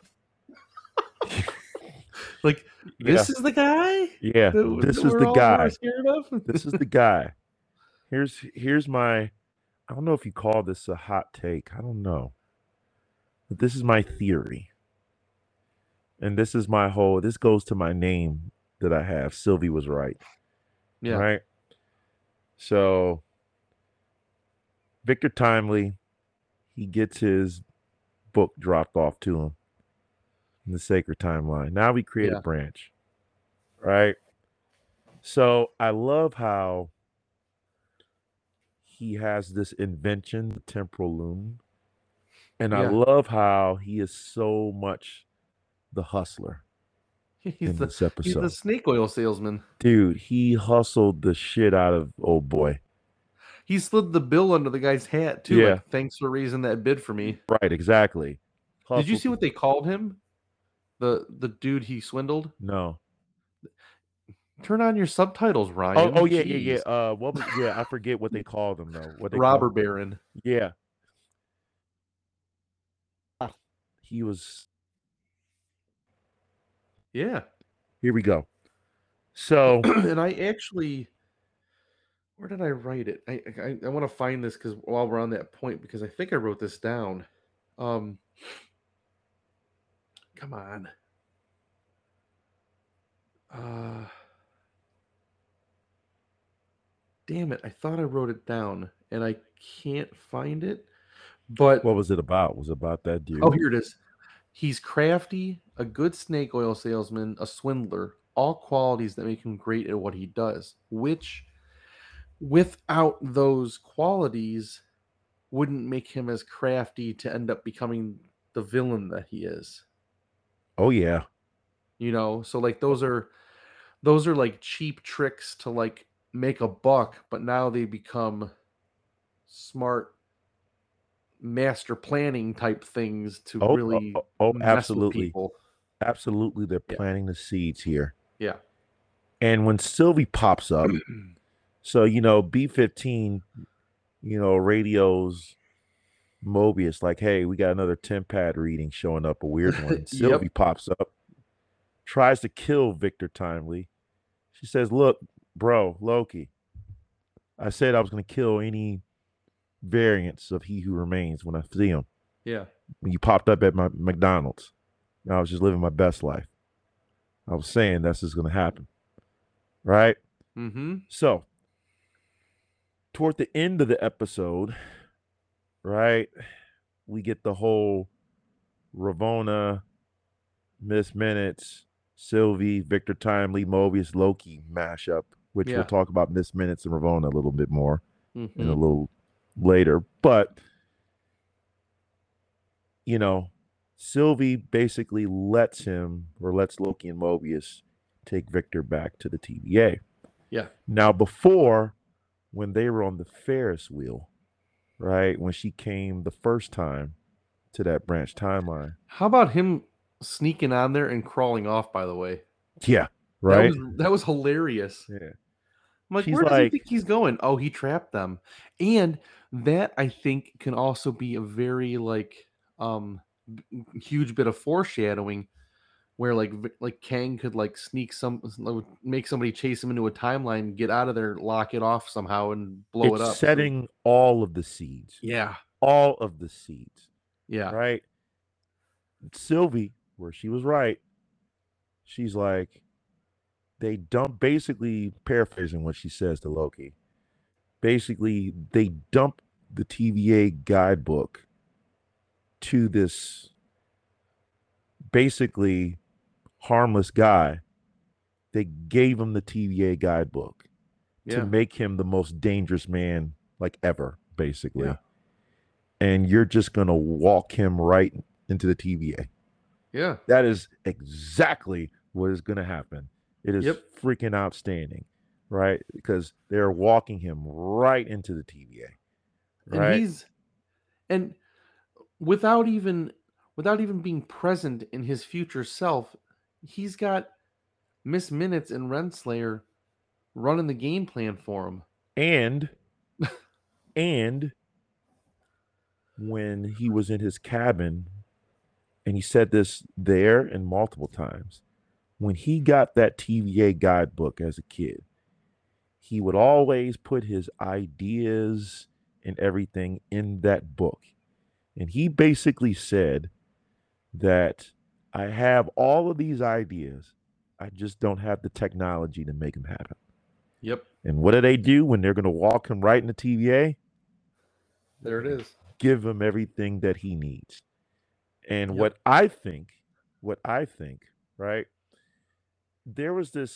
Like, this is the guy? Yeah. This is the guy. Scared of? This is the guy. Here's my, I don't know if you call this a hot take. I don't know. But this is my theory. And this is this goes to my name that I have. Sylvie was right. Yeah. Right. So Victor Timely, he gets his book dropped off to him in the sacred timeline. Now we create a branch. Right. So I love how he has this invention, the temporal loom. And I love how he is so much the hustler in this episode. He's the snake oil salesman. Dude, he hustled the shit out of old boy. He slid the bill under the guy's hat too. Yeah. Like, thanks for raising that bid for me. Right, exactly. Did you see what they called him? The dude he swindled? No. Turn on your subtitles, Ryan. Oh yeah, yeah, yeah. What was I forget what they called him though. What they Robber Baron. Yeah. He was. Yeah. Here we go. So and I actually, where did I write it? I want to find this because while we're on that point, because I think I wrote this down. Come on. Damn it! I thought I wrote it down and I can't find it. But what was it about? Was it about that dude? Oh, here it is. He's crafty, a good snake oil salesman, a swindler, all qualities that make him great at what he does, which without those qualities wouldn't make him as crafty to end up becoming the villain that he is. Oh yeah. So like those are like cheap tricks to like make a buck, but now they become smart master planning type things to really mess with people. Absolutely, they're planting the seeds here. Yeah. And when Sylvie pops up, so B-15, radios Mobius like, hey, we got another 10 pad reading showing up, a weird one. Sylvie pops up, tries to kill Victor Timely. She says, look, bro, Loki, I said I was going to kill any variants of He Who Remains when I see him. Yeah. When you popped up at my McDonald's, I was just living my best life. I was saying that's just going to happen. Right? Mm-hmm. So, toward the end of the episode, right, we get the whole Ravonna, Miss Minutes, Sylvie, Victor Timely, Mobius, Loki mashup, which we'll talk about Miss Minutes and Ravonna a little bit more in a little later. But, Sylvie basically lets Loki and Mobius take Victor back to the TVA. Yeah. Now, before, when they were on the Ferris wheel, right, when she came the first time to that branch timeline. How about him sneaking on there and crawling off, by the way? Yeah, right. That was hilarious. Yeah. I'm like, She's where does he like, think he's going? Oh, he trapped them. And that I think can also be a very um huge bit of foreshadowing where like Kang could like make somebody chase him into a timeline, get out of there, lock it off somehow and blow it it's up. So setting all of the seeds. yeah. All of the seeds. Yeah. Right. Sylvie, where she was right, she's like, they dump, basically paraphrasing what she says to Loki. Basically, they dump the TVA guidebook to this basically harmless guy. They gave him the TVA guidebook to Yeah. make him the most dangerous man like ever, basically. Yeah. And you're just gonna walk him right into the TVA. Yeah. That is exactly what is gonna happen. It is Yep. freaking outstanding, right? Because they're walking him right into the TVA. And Right? and without even being present in his future self, he's got Miss Minutes and Renslayer running the game plan for him. And when he was in his cabin, and he said this there and multiple times, when he got that TVA guidebook as a kid, he would always put his ideas and everything in that book. And he basically said that I have all of these ideas. I just don't have the technology to make them happen. Yep. And what do they do when they're going to walk him right in the TVA? There it is. Give him everything that he needs. And Yep. what I think, right? There was this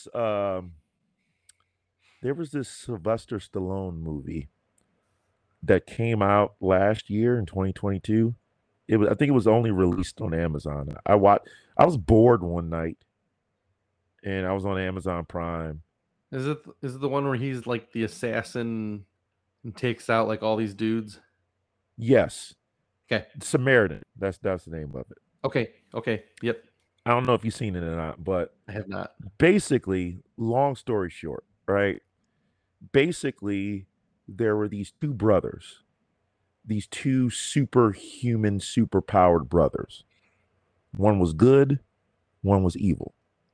Sylvester Stallone movie that came out last year in 2022. I think it was only released on Amazon. I was bored one night and I was on Amazon Prime. Is it the one where he's like the assassin and takes out like all these dudes? Yes. Okay. Samaritan. That's the name of it. Okay. Yep. I don't know if you've seen it or not, but I have not. basically, long story short, right? Basically, there were these two brothers, these two superhuman, superpowered brothers. One was good, one was evil.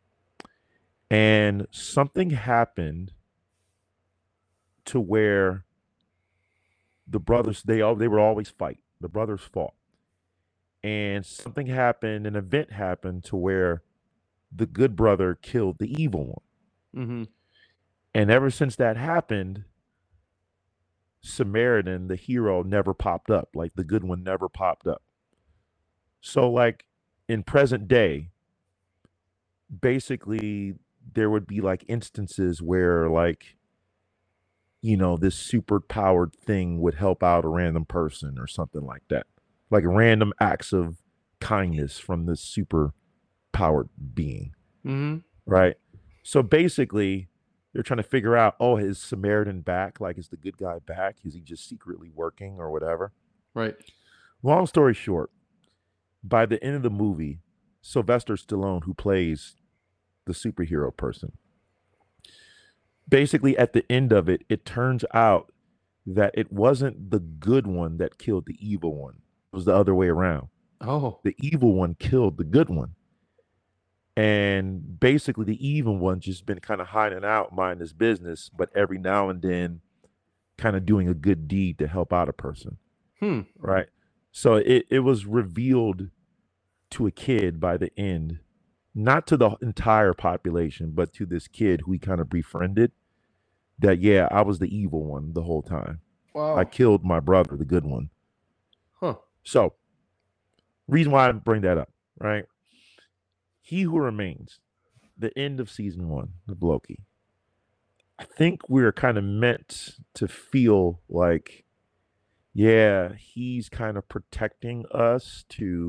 And something happened to where the brothers, they would always fight. The brothers fought. And something happened, an event happened to where the good brother killed the evil one. Mm-hmm. And ever since that happened, Samaritan, the hero, never popped up. Like the good one never popped up. So, like in present day, basically, there would be like instances where, like, this super powered thing would help out a random person or something like that. Like random acts of kindness from this super powered being. Mm-hmm. Right. So basically, they're trying to figure out, oh, is Samaritan back? Like, is the good guy back? Is he just secretly working or whatever? Right. Long story short, by the end of the movie, Sylvester Stallone, who plays the superhero person, basically at the end of it, it turns out that it wasn't the good one that killed the evil one. It was the other way around. Oh. The evil one killed the good one. And basically, the evil one just been kind of hiding out, minding his business, but every now and then kind of doing a good deed to help out a person. Right. So it was revealed to a kid by the end, not to the entire population, but to this kid who he kind of befriended, that, yeah, I was the evil one the whole time. Wow. I killed my brother, the good one. Huh. So, reason why I bring that up, right? He Who Remains, the end of season 1 of Loki. I think we're kind of meant to feel like, yeah, he's kind of protecting us to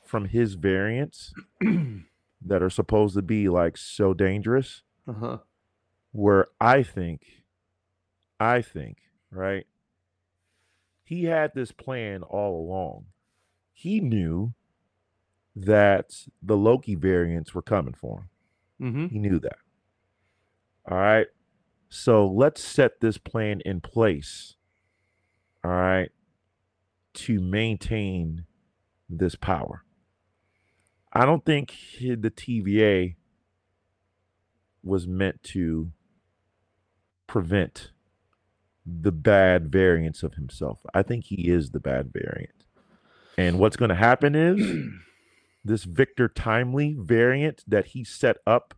from his variants that are supposed to be like so dangerous, Uh-huh. where I think, right? He had this plan all along. He knew that the Loki variants were coming for him. Mm-hmm. He knew that. All right. So let's set this plan in place. All right. To maintain this power. I don't think the TVA was meant to prevent the bad variants of himself. I think he is the bad variant. And what's going to happen is this Victor Timely variant that he set up,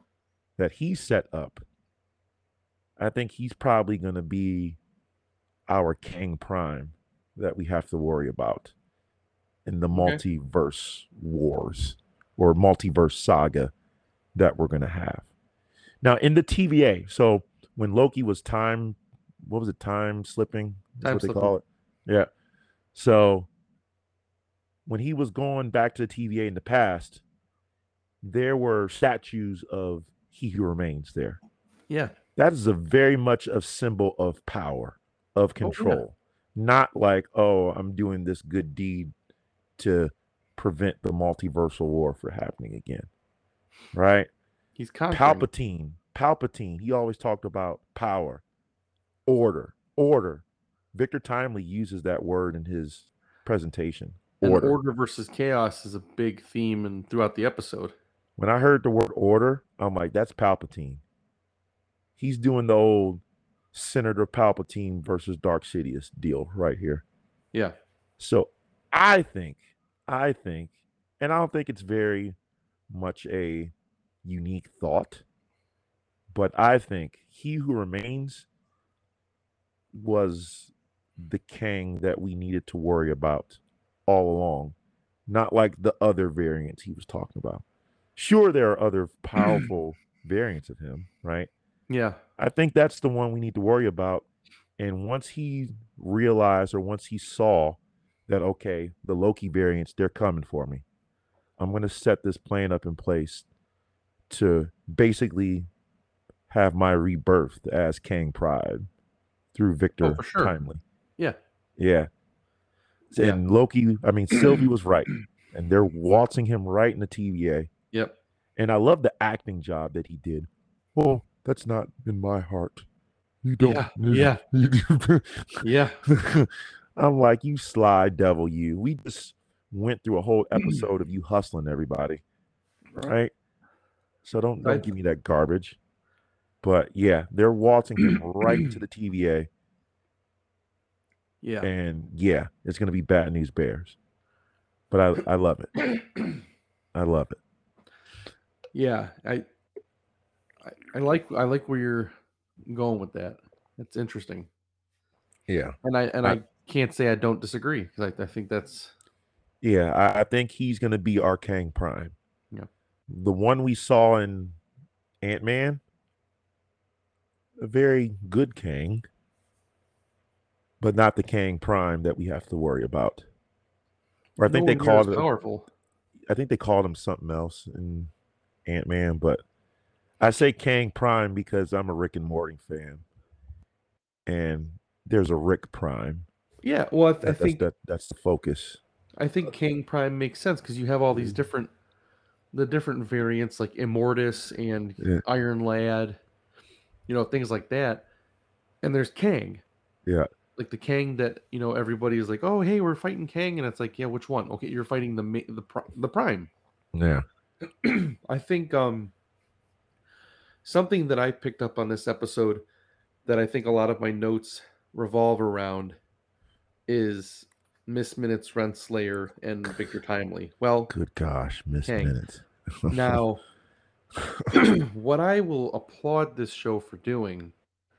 I think he's probably going to be our Kang Prime that we have to worry about in the multiverse wars or multiverse saga that we're going to have. Now, in the TVA, so when Loki was time slipping? That's what they call it. Yeah. So when he was going back to the TVA in the past, there were statues of He Who Remains there. Yeah. That is a very much a symbol of power, of control. Not like, oh, I'm doing this good deed to prevent the multiversal war from happening again. Right? He's conquering. Palpatine, he always talked about power, order. Victor Timely uses that word in his presentation. Order versus chaos is a big theme and throughout the episode. When I heard the word order, I'm like, that's Palpatine. He's doing the old Senator Palpatine versus Dark Sidious deal right here. Yeah. So I think, and I don't think it's very much a unique thought, but I think He Who Remains was the Kang that we needed to worry about all along, not like the other variants he was talking about. Sure, there are other powerful variants of him, right? Yeah. I think that's the one we need to worry about. And once he realized, or once he saw that, okay, the Loki variants, they're coming for me, I'm going to set this plan up in place to basically have my rebirth as Kang Pride through Victor Timely. Yeah. Yeah. And Sylvie was right. And they're waltzing him right in the TVA. Yep. And I love the acting job that he did. Well, that's not in my heart. You don't. Yeah. Yeah. I'm like, you sly devil, you. We just went through a whole episode of you hustling everybody. Right? So don't give me that garbage. But yeah, they're waltzing him right into the TVA. Yeah. And yeah, it's going to be Bad News Bears. But I love it. I love it. Yeah, I like where you're going with that. It's interesting. Yeah. And I can't say I don't disagree, because I think that's I think he's going to be our Kang Prime. Yeah. The one we saw in Ant-Man, a very good Kang, but not the Kang Prime that we have to worry about. Or I think they called it powerful. I think they called him something else in Ant-Man, but I say Kang Prime because I'm a Rick and Morty fan. And there's a Rick Prime. Yeah, well, I think that's the focus. I think Kang Prime makes sense because you have all these different variants like Immortus and Iron Lad, things like that. And there's Kang. Yeah. Like the Kang that, everybody is like, oh, hey, we're fighting Kang. And it's like, yeah, which one? Okay, you're fighting the Prime. Yeah. I think something that I picked up on this episode that I think a lot of my notes revolve around is Miss Minutes, Renslayer, and Victor Timely. Well, good gosh, Miss Minutes. Now, what I will applaud this show for doing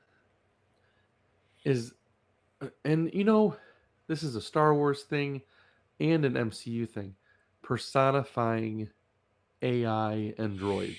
is, and this is a Star Wars thing and an MCU thing, personifying AI and droids.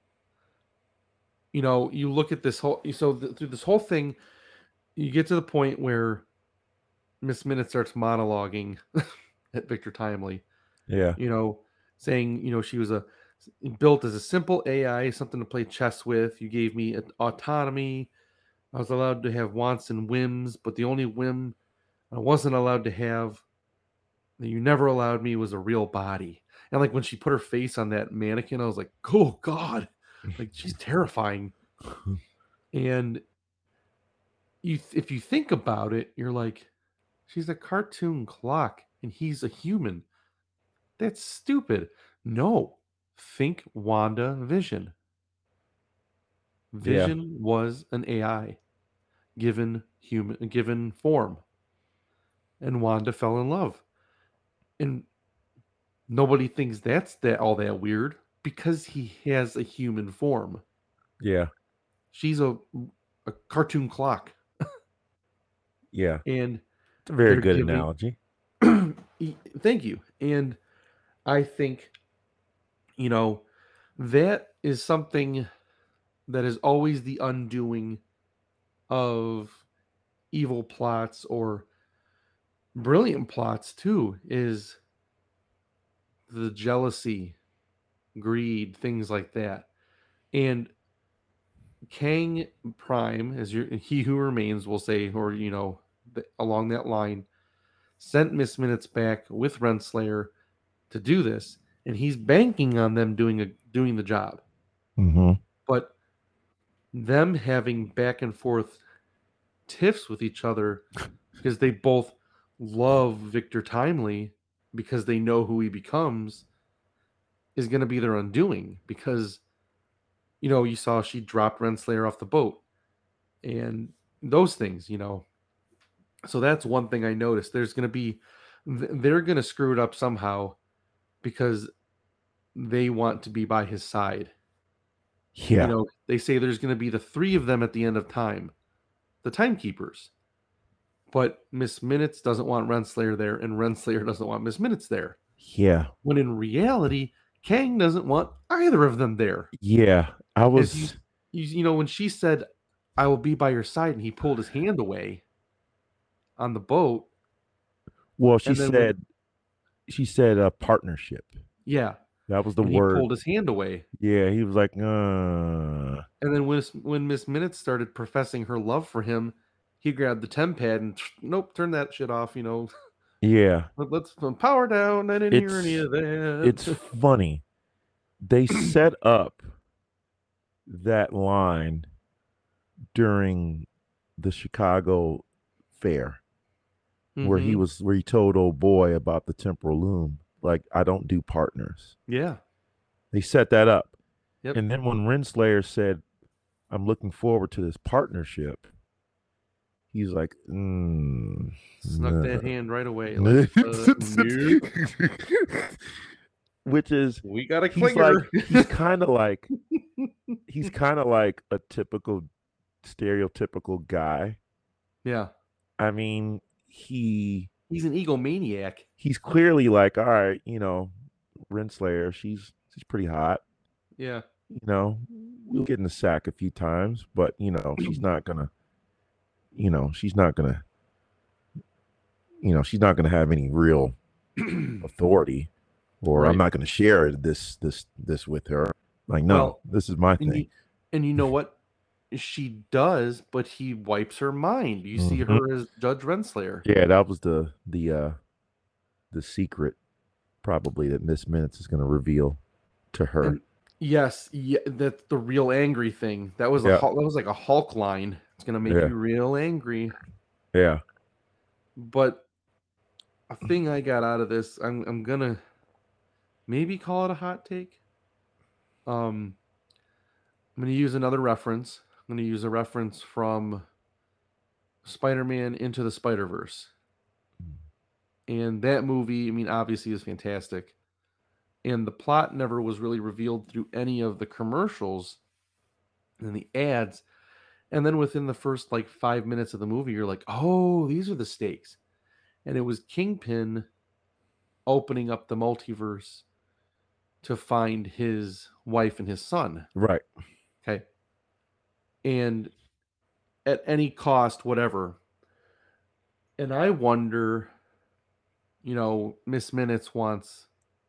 You look at this whole, through this whole thing, you get to the point where Miss Minute starts monologuing at Victor Timely, Yeah. You know, saying, she was built as a simple AI, something to play chess with. You gave me autonomy. I was allowed to have wants and whims, but the only whim I wasn't allowed to have, that you never allowed me, was a real body. And like when she put her face on that mannequin, I was like, oh God, like she's terrifying. And if you think about it, you're like, she's a cartoon clock and he's a human. That's stupid. No, think Wanda Vision. Yeah. Vision was an AI given form, and Wanda fell in love. And nobody thinks that all that weird because he has a human form. Yeah. She's a cartoon clock, Yeah. and It's a very they're good giving. analogy. Thank you. And I think you know that is something that is always the undoing of evil plots or brilliant plots too, is the jealousy, greed, things like that. And Kang Prime, as he who remains, will say, or along that line, sent Miss Minutes back with Renslayer to do this, and he's banking on them doing the job. Mm-hmm. But them having back and forth tiffs with each other because they both love Victor Timely because they know who he becomes is going to be their undoing. Because you saw she dropped Renslayer off the boat and those things. So that's one thing I noticed. There's going to be, they're going to screw it up somehow because they want to be by his side. Yeah. They say there's going to be the three of them at the end of time, the timekeepers. But Miss Minutes doesn't want Renslayer there, and Renslayer doesn't want Miss Minutes there. Yeah. When in reality, Kang doesn't want either of them there. Yeah. I As was when she said, "I will be by your side," and he pulled his hand away on the boat, well, and then when she said a partnership. yeah, That was the and he word. pulled his hand away, Yeah, he was like, and then when Miss Minutes started professing her love for him, he grabbed the tempad and nope, turn that shit off. yeah. Let's power down. I didn't hear any It's of it's that. funny. They set up that line during the Chicago fair Mm-hmm. where he told old boy about the temporal loom. Like, I don't do partners. Yeah. They set that up. Yep. And then when Renslayer said, I'm looking forward to this partnership, he's like, Snuck no. that hand right away. Like, nope. Which is We got a he's like clinger. he's kind of like a typical stereotypical guy. Yeah. I mean, He's an egomaniac. he's clearly like, all right, Renslayer, she's pretty hot. Yeah. We'll get in the sack a few times, but she's not gonna, she's not gonna, she's not gonna have any real authority, or I'm Right. not gonna share this with her. Like, no, Well, this is my and thing. you know what? She does, but he wipes her mind. You see Mhm. her as Judge Renslayer. Yeah, that was the secret probably that Miss Minutes is going to reveal to her. And yes, yeah, that's the real angry thing. That was Yeah, that was like a Hulk line. It's gonna make yeah, you real angry. yeah. But a thing I got out of this, I'm gonna maybe call it a hot take. Um, I'm going to use another reference. I'm going to use a reference from Spider-Man Into the Spider-Verse. And that movie, I mean, obviously is fantastic. And the plot never was really revealed through any of the commercials and the ads. And then within the first like 5 minutes of the movie, you're like, oh, these are the stakes. And it was Kingpin opening up the multiverse to find his wife and his son. Right. Okay. And at any cost, whatever. And I wonder, Miss Minutes wants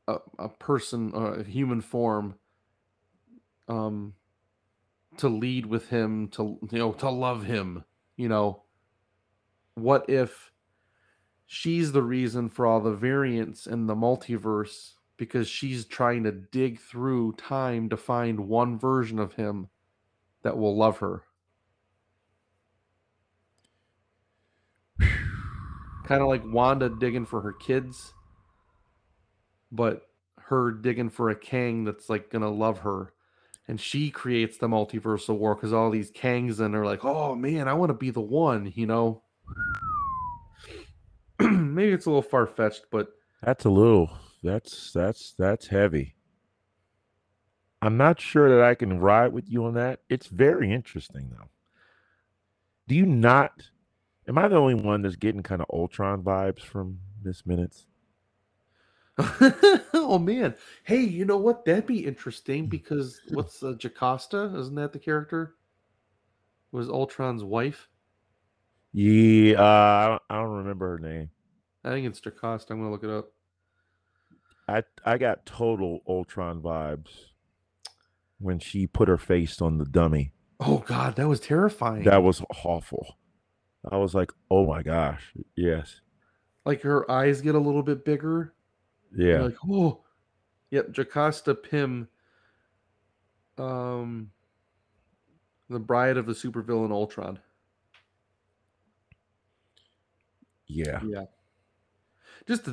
a person, a human form, um, to lead with him, to love him. You know, what if she's the reason for all the variants in the multiverse because she's trying to dig through time to find one version of him that will love her. Kind of like Wanda digging for her kids, but her digging for a Kang that's like gonna love her. And she creates the multiversal war because all these Kangs and are like, oh man, I want to be the one, Maybe it's a little far fetched, but That's a little. That's heavy. I'm not sure that I can ride with you on that. It's very interesting though. Do you not? Am I the only one that's getting kind of Ultron vibes from Miss Minutes? oh man, hey, you know what? That'd be interesting because what's Jocasta? Isn't that the character? Was Ultron's wife? Yeah, I don't remember her name. I think it's Jocasta. I'm gonna look it up. I got total Ultron vibes when she put her face on the dummy. Oh god, that was terrifying. That was awful. I was like, oh my gosh, yes, Like her eyes get a little bit bigger. You're yeah, like, oh, yep, Jocasta Pym, um, the bride of the supervillain Ultron. yeah, Yeah, just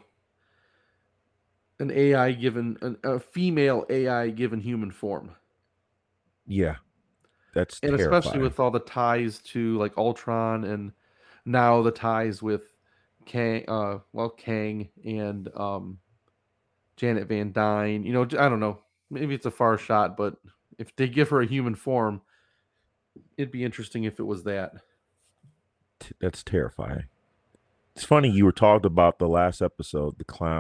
an AI given a female AI given human form, yeah. That's and especially terrifying. with all the ties to like Ultron and now the ties with Kang and Janet Van Dyne. I don't know. Maybe it's a far shot, but if they give her a human form, it'd be interesting if it was that. That's terrifying. It's funny you were talking about the last episode, the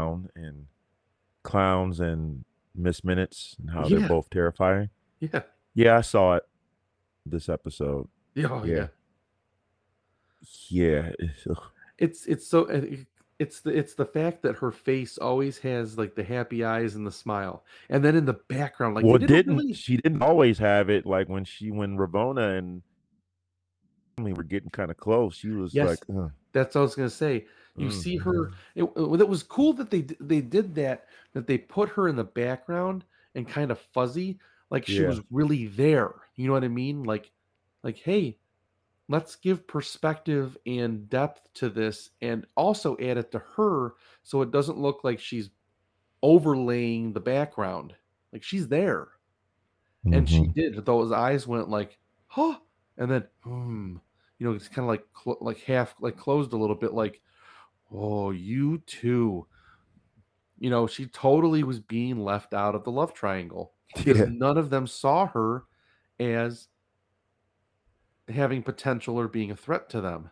clowns and Miss Minutes and how they're Yeah, both terrifying. yeah, Yeah, I saw it this episode. yeah, oh, Yeah, yeah. yeah. It's so it's the fact that her face always has like the happy eyes and the smile, and then in the background, like they Well, didn't didn't really. she didn't always have it like when Ravona and we were getting kind of close. She was Yes, like, that's what I was gonna say. You see her. It was cool that they did that. That they put her in the background and kind of fuzzy, like she yeah, was really there. You know what I mean? Like hey, let's give perspective and depth to this, and also add it to her so it doesn't look like she's overlaying the background. Like she's there, and she hmm, did. Those eyes went like, huh, and then it's kind of like like half like closed a little bit, like, oh, you too. She totally was being left out of the love triangle because yeah. none of them saw her as having potential or being a threat to them.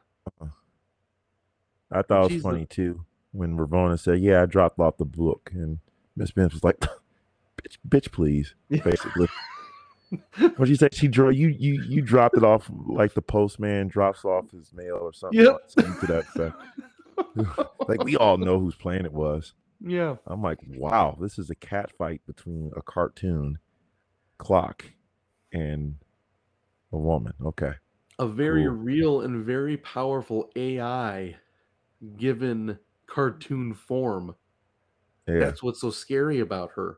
I thought And it was she's the funny too when Ravona said, "Yeah, I dropped off the book," and Miss Benz was like, "Bitch, please." Basically, what you say? She dropped you dropped it off like the postman drops off his mail or yep. something to that effect. Like we all know whose plan it was. Yeah. I'm like, wow, this is a cat fight between a cartoon clock and a woman. Okay, A very cool. real and very powerful AI given cartoon form. Yeah. That's what's so scary about her.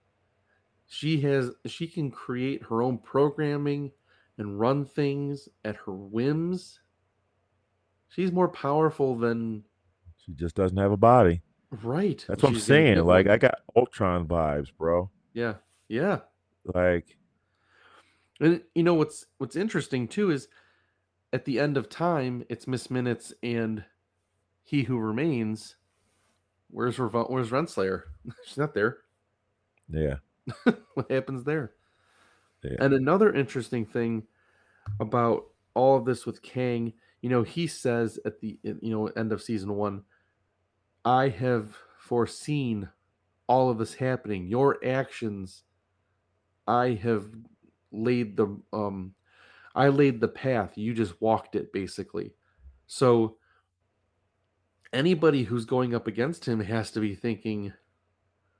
She can create her own programming and run things at her whims. She's more powerful than She just doesn't have a body. right. That's what I'm She's gonna saying. get Like one. I got Ultron vibes, bro. Yeah. Yeah. Like, And what's interesting too is at the end of time, it's Miss Minutes and He Who Remains. Where's Renslayer? She's not there. yeah, What happens there? yeah. And another interesting thing about all of this with Kang, he says at the end of season 1, I have foreseen all of this happening. Your actions, I have laid the I laid the path. You just walked it basically. So anybody who's going up against him has to be thinking,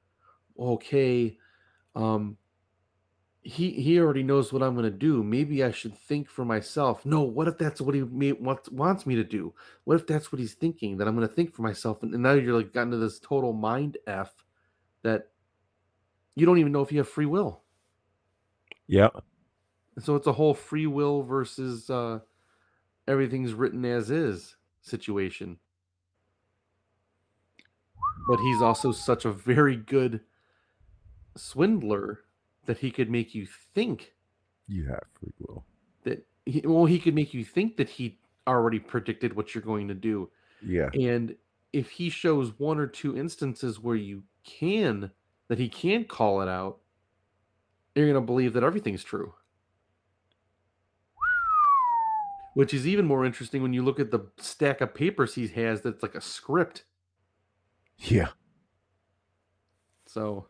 okay, um, he already knows what I'm going to do. Maybe I should think for myself. No, what if that's what wants me to do? What if that's what he's thinking? That I'm going to think for myself, and now you're like gotten to this total mind f that you don't even know if you have free will. Yeah. And so it's a whole free will versus everything's written as is situation. But he's also such a very good swindler that he could make you think You have free will. that he could make you think that he already predicted what you're going to do. Yeah. And if he shows one or two instances where he can call it out, you're going to believe that everything's true. Which is even more interesting when you look at the stack of papers he has that's like a script. Yeah. So,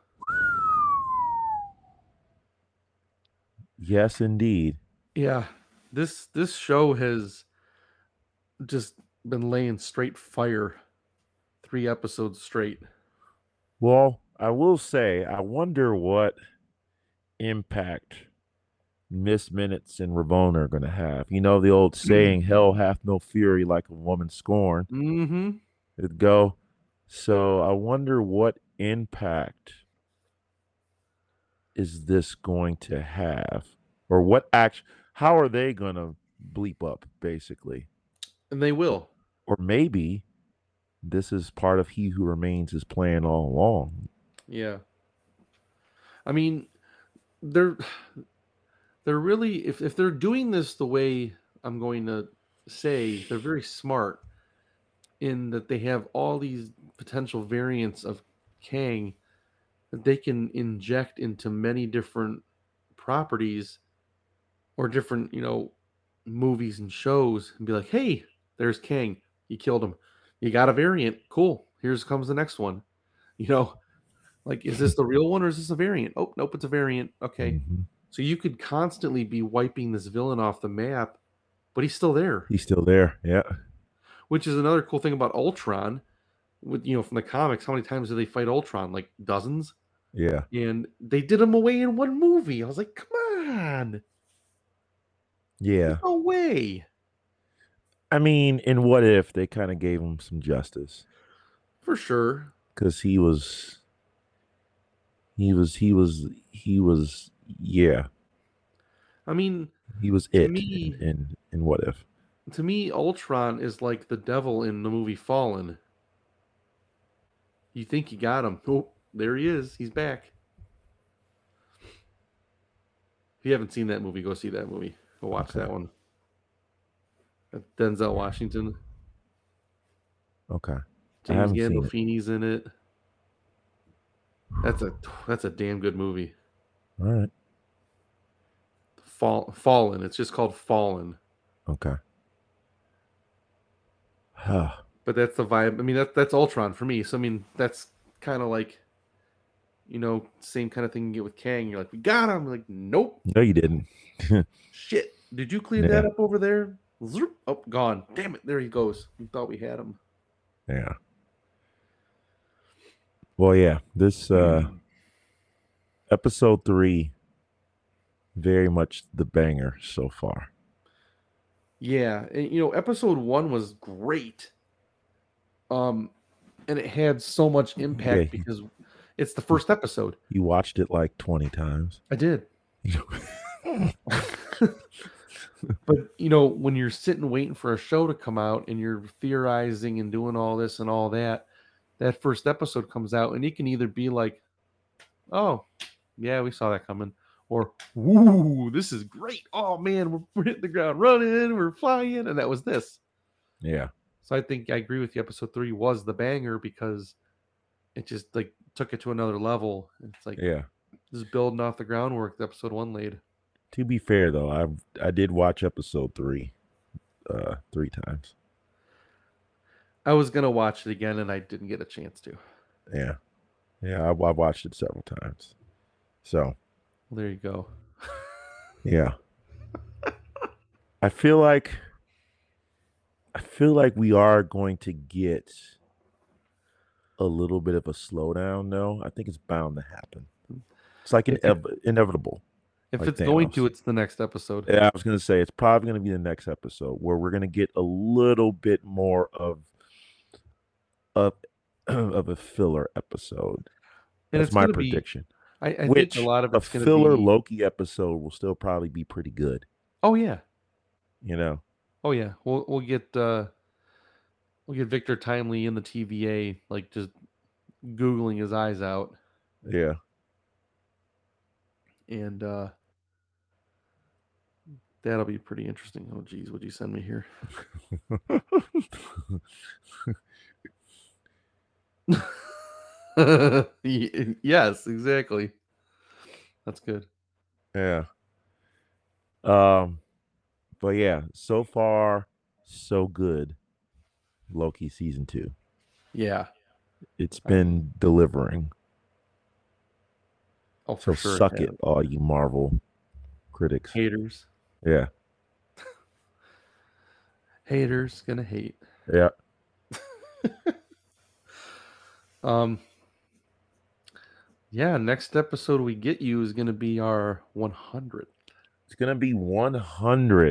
Yes, indeed. yeah, this show has just been laying straight fire 3 episodes straight. Well, I will say, I wonder what impact Miss Minutes and Ravona are going to have. You know, the old saying, hell hath no fury like a woman scorned. Mm-hmm. It'd go. So I wonder what impact is this going to have? Or what action, how are they going to bleep up, basically? And they will. Or maybe this is part of He Who Remains' plan all along. Yeah. I mean, they're really if they're doing this the way I'm going to say, they're very smart in that they have all these potential variants of Kang that they can inject into many different properties or different, movies and shows and be like, "Hey, there's Kang. You killed him. You got a variant. Cool. Here's comes the next one." You know, like, is this the real one or is this a variant? Oh, nope, it's a variant. Okay. Mm-hmm. So you could constantly be wiping this villain off the map, but he's still there. He's still there. Yeah. Which is another cool thing about Ultron. With from the comics, how many times do they fight Ultron? Like dozens. Yeah. And they did him away in one movie. I was like, come on. Yeah. No way. I mean, in What If, they kind of gave him some justice. For sure. Because he was, yeah. I mean, He was to it me, in What If. To me, Ultron is like the devil in the movie Fallen. You think you got him. Oh, there he is. He's back. If you haven't seen that movie, go see that movie. Go watch that one. Denzel Washington. Okay. James Gandolfini's in it. That's a damn good movie. All right. Fallen. It's just called Fallen. Okay. But that's the vibe. I mean, that's Ultron for me. So I mean, that's kind of like, same kind of thing you get with Kang. You're like, we got him. Like, nope. No, you didn't. Shit. Did you clean that up over there? Oh, gone. Damn it. There he goes. We thought we had him. Yeah. Well, yeah. This episode 3, very much the banger so far. Yeah. And, episode 1 was great. And it had so much impact because it's the first episode. You watched it like 20 times. I did. But, when you're sitting waiting for a show to come out and you're theorizing and doing all this and all that, that first episode comes out and you can either be like, oh, yeah, we saw that coming. Or, ooh, this is great. Oh, man, we're hitting the ground running. We're flying. And that was this. Yeah. So I think I agree with you. Episode 3 was the banger because it just like took it to another level. It's like, yeah, just building off the groundwork that episode 1 laid. To be fair, though, I did watch episode 3 3 times. I was going to watch it again, and I didn't get a chance to. Yeah. I watched it several times. So. Well, there you go. Yeah. I feel like we are going to get a little bit of a slowdown, though, I think it's bound to happen. It's like If it, inevitable, if like it's going to, Thanos. it's the next episode. Yeah, I was gonna say it's probably gonna be the next episode where we're gonna get a little bit more of of a filler episode. And That's it's my going to be, prediction. I think a Which lot of a it's going to filler be, Loki episode will still probably be pretty good. oh yeah. You know? Oh yeah. We'll get Victor Timely in the TVA, like just Googling his eyes out. Yeah. And that'll be pretty interesting. Oh geez, what'd you send me here? Yes, exactly. That's good. Yeah. But yeah, so far so good. Loki season 2. Yeah. It's been delivering. Oh, So for sure. suck it, all you Marvel critics. Haters. Yeah. Haters gonna hate. Yeah. Yeah, next episode we get you is gonna be our 100. It's gonna be 100.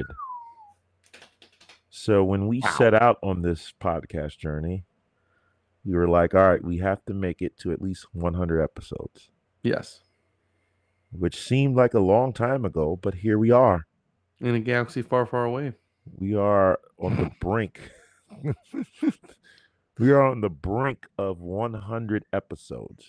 So when we Wow. set out on this podcast journey, we were like, all right, we have to make it to at least 100 episodes, Yes. which seemed like a long time ago, but here we are. In a galaxy far, far away. We are on the brink. We are on the brink of 100 episodes.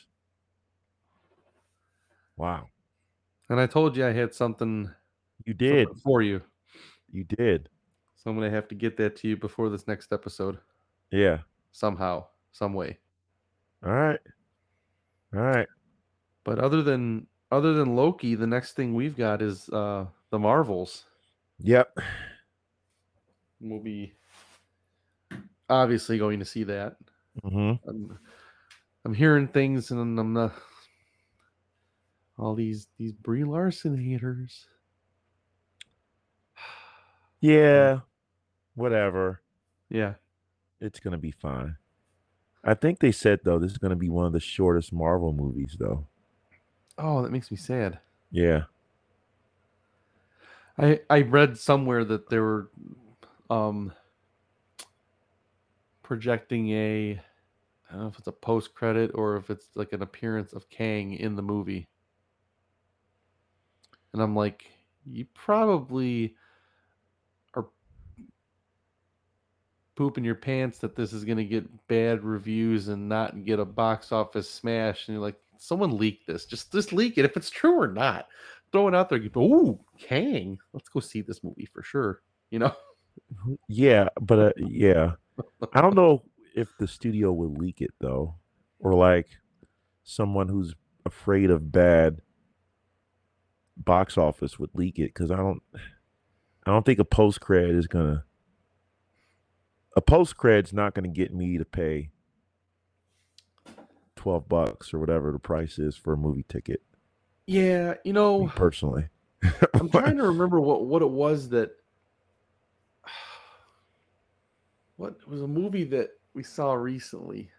Wow. And I told you I had something You did. for you. You did. So I'm gonna have to get that to you before this next episode. Yeah. Somehow, some way. All right. All right. But other than Loki, the next thing we've got is the Marvels. Yep. We'll be obviously going to see that. Mm-hmm. I'm hearing things, and I'm not all these Brie Larson haters. Yeah. Whatever. Yeah. It's gonna be fine. I think they said though this is gonna be one of the shortest Marvel movies though. Oh, that makes me sad. Yeah. I read somewhere that they were projecting a, I don't know if it's a post credit or if it's like an appearance of Kang in the movie. And I'm like, you probably are pooping your pants that this is going to get bad reviews and not get a box office smash. And you're like, someone leaked this. Just leak it if it's true or not. Throw it out there. Oh, Kang. Let's go see this movie for sure. You know? Yeah, but yeah. I don't know if the studio will leak it though. Or like someone who's afraid of bad box office would leak it because I don't think a post cred's not gonna get me to pay $12 or whatever the price is for a movie ticket. Yeah, Me personally. I'm trying to remember what it was that what was a movie that we saw recently.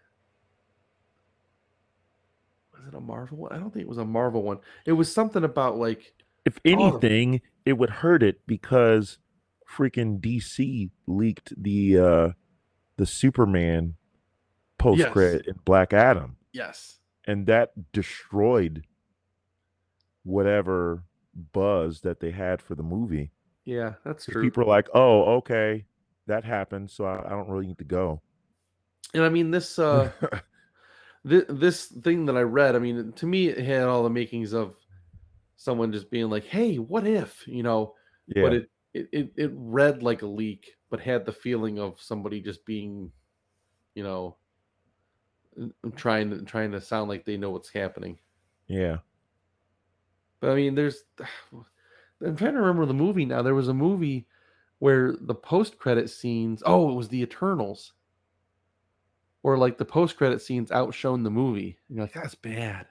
Was it a Marvel one? I don't think it was a Marvel one. It was something about like, If anything, it would hurt it because freaking DC leaked the Superman post credit in Black Adam. Yes. And that destroyed whatever buzz that they had for the movie. Yeah, that's true. People are like, oh, okay, that happened, so I don't really need to go. And I mean, this this thing that I read, I mean, to me, it had all the makings of someone just being like, hey, what if, Yeah. But it read like a leak, but had the feeling of somebody just being, trying to sound like they know what's happening. Yeah. But I mean, I'm trying to remember the movie now. There was a movie where the post-credit scenes, it was the Eternals. Or like the post-credit scenes outshone the movie. And you're like, that's bad.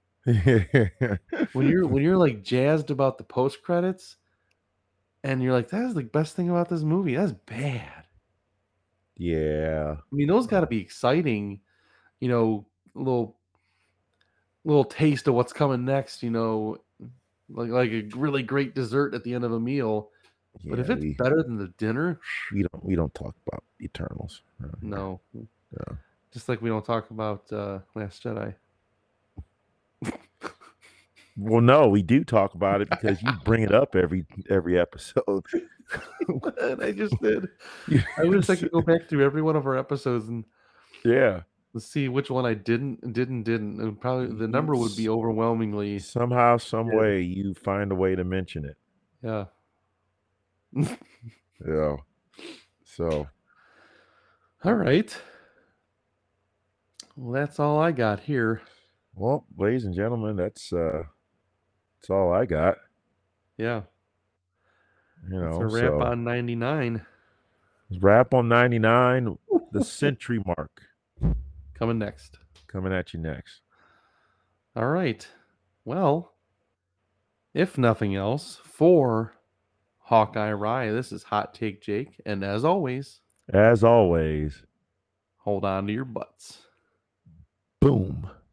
when you're like jazzed about the post-credits and you're like, that's the best thing about this movie. That's bad. Yeah. I mean, those got to be exciting you know, little taste of what's coming next, you know, like a really great dessert at the end of a meal. But Yeah, if it's better than the dinner, we don't talk about Eternals around here. no. No. Just like we don't talk about Last Jedi. Well, no, we do talk about it because you bring it up every episode. And I just did. You- I wish I could go back through every one of our episodes and yeah. see which one I didn't. And probably the number would be overwhelmingly. Somehow, some Yeah. way, you find a way to mention it. Yeah. Yeah. So, All right. Well, that's all I got here. well, ladies and gentlemen, that's all I got. Yeah. You That's know, a wrap so on 99. wrap on 99, the century mark Coming next. coming at you next. All right. Well, if nothing else, for Hawkeye Rye, this is Hot Take Jake. And as always, As always, hold on to your butts. boom.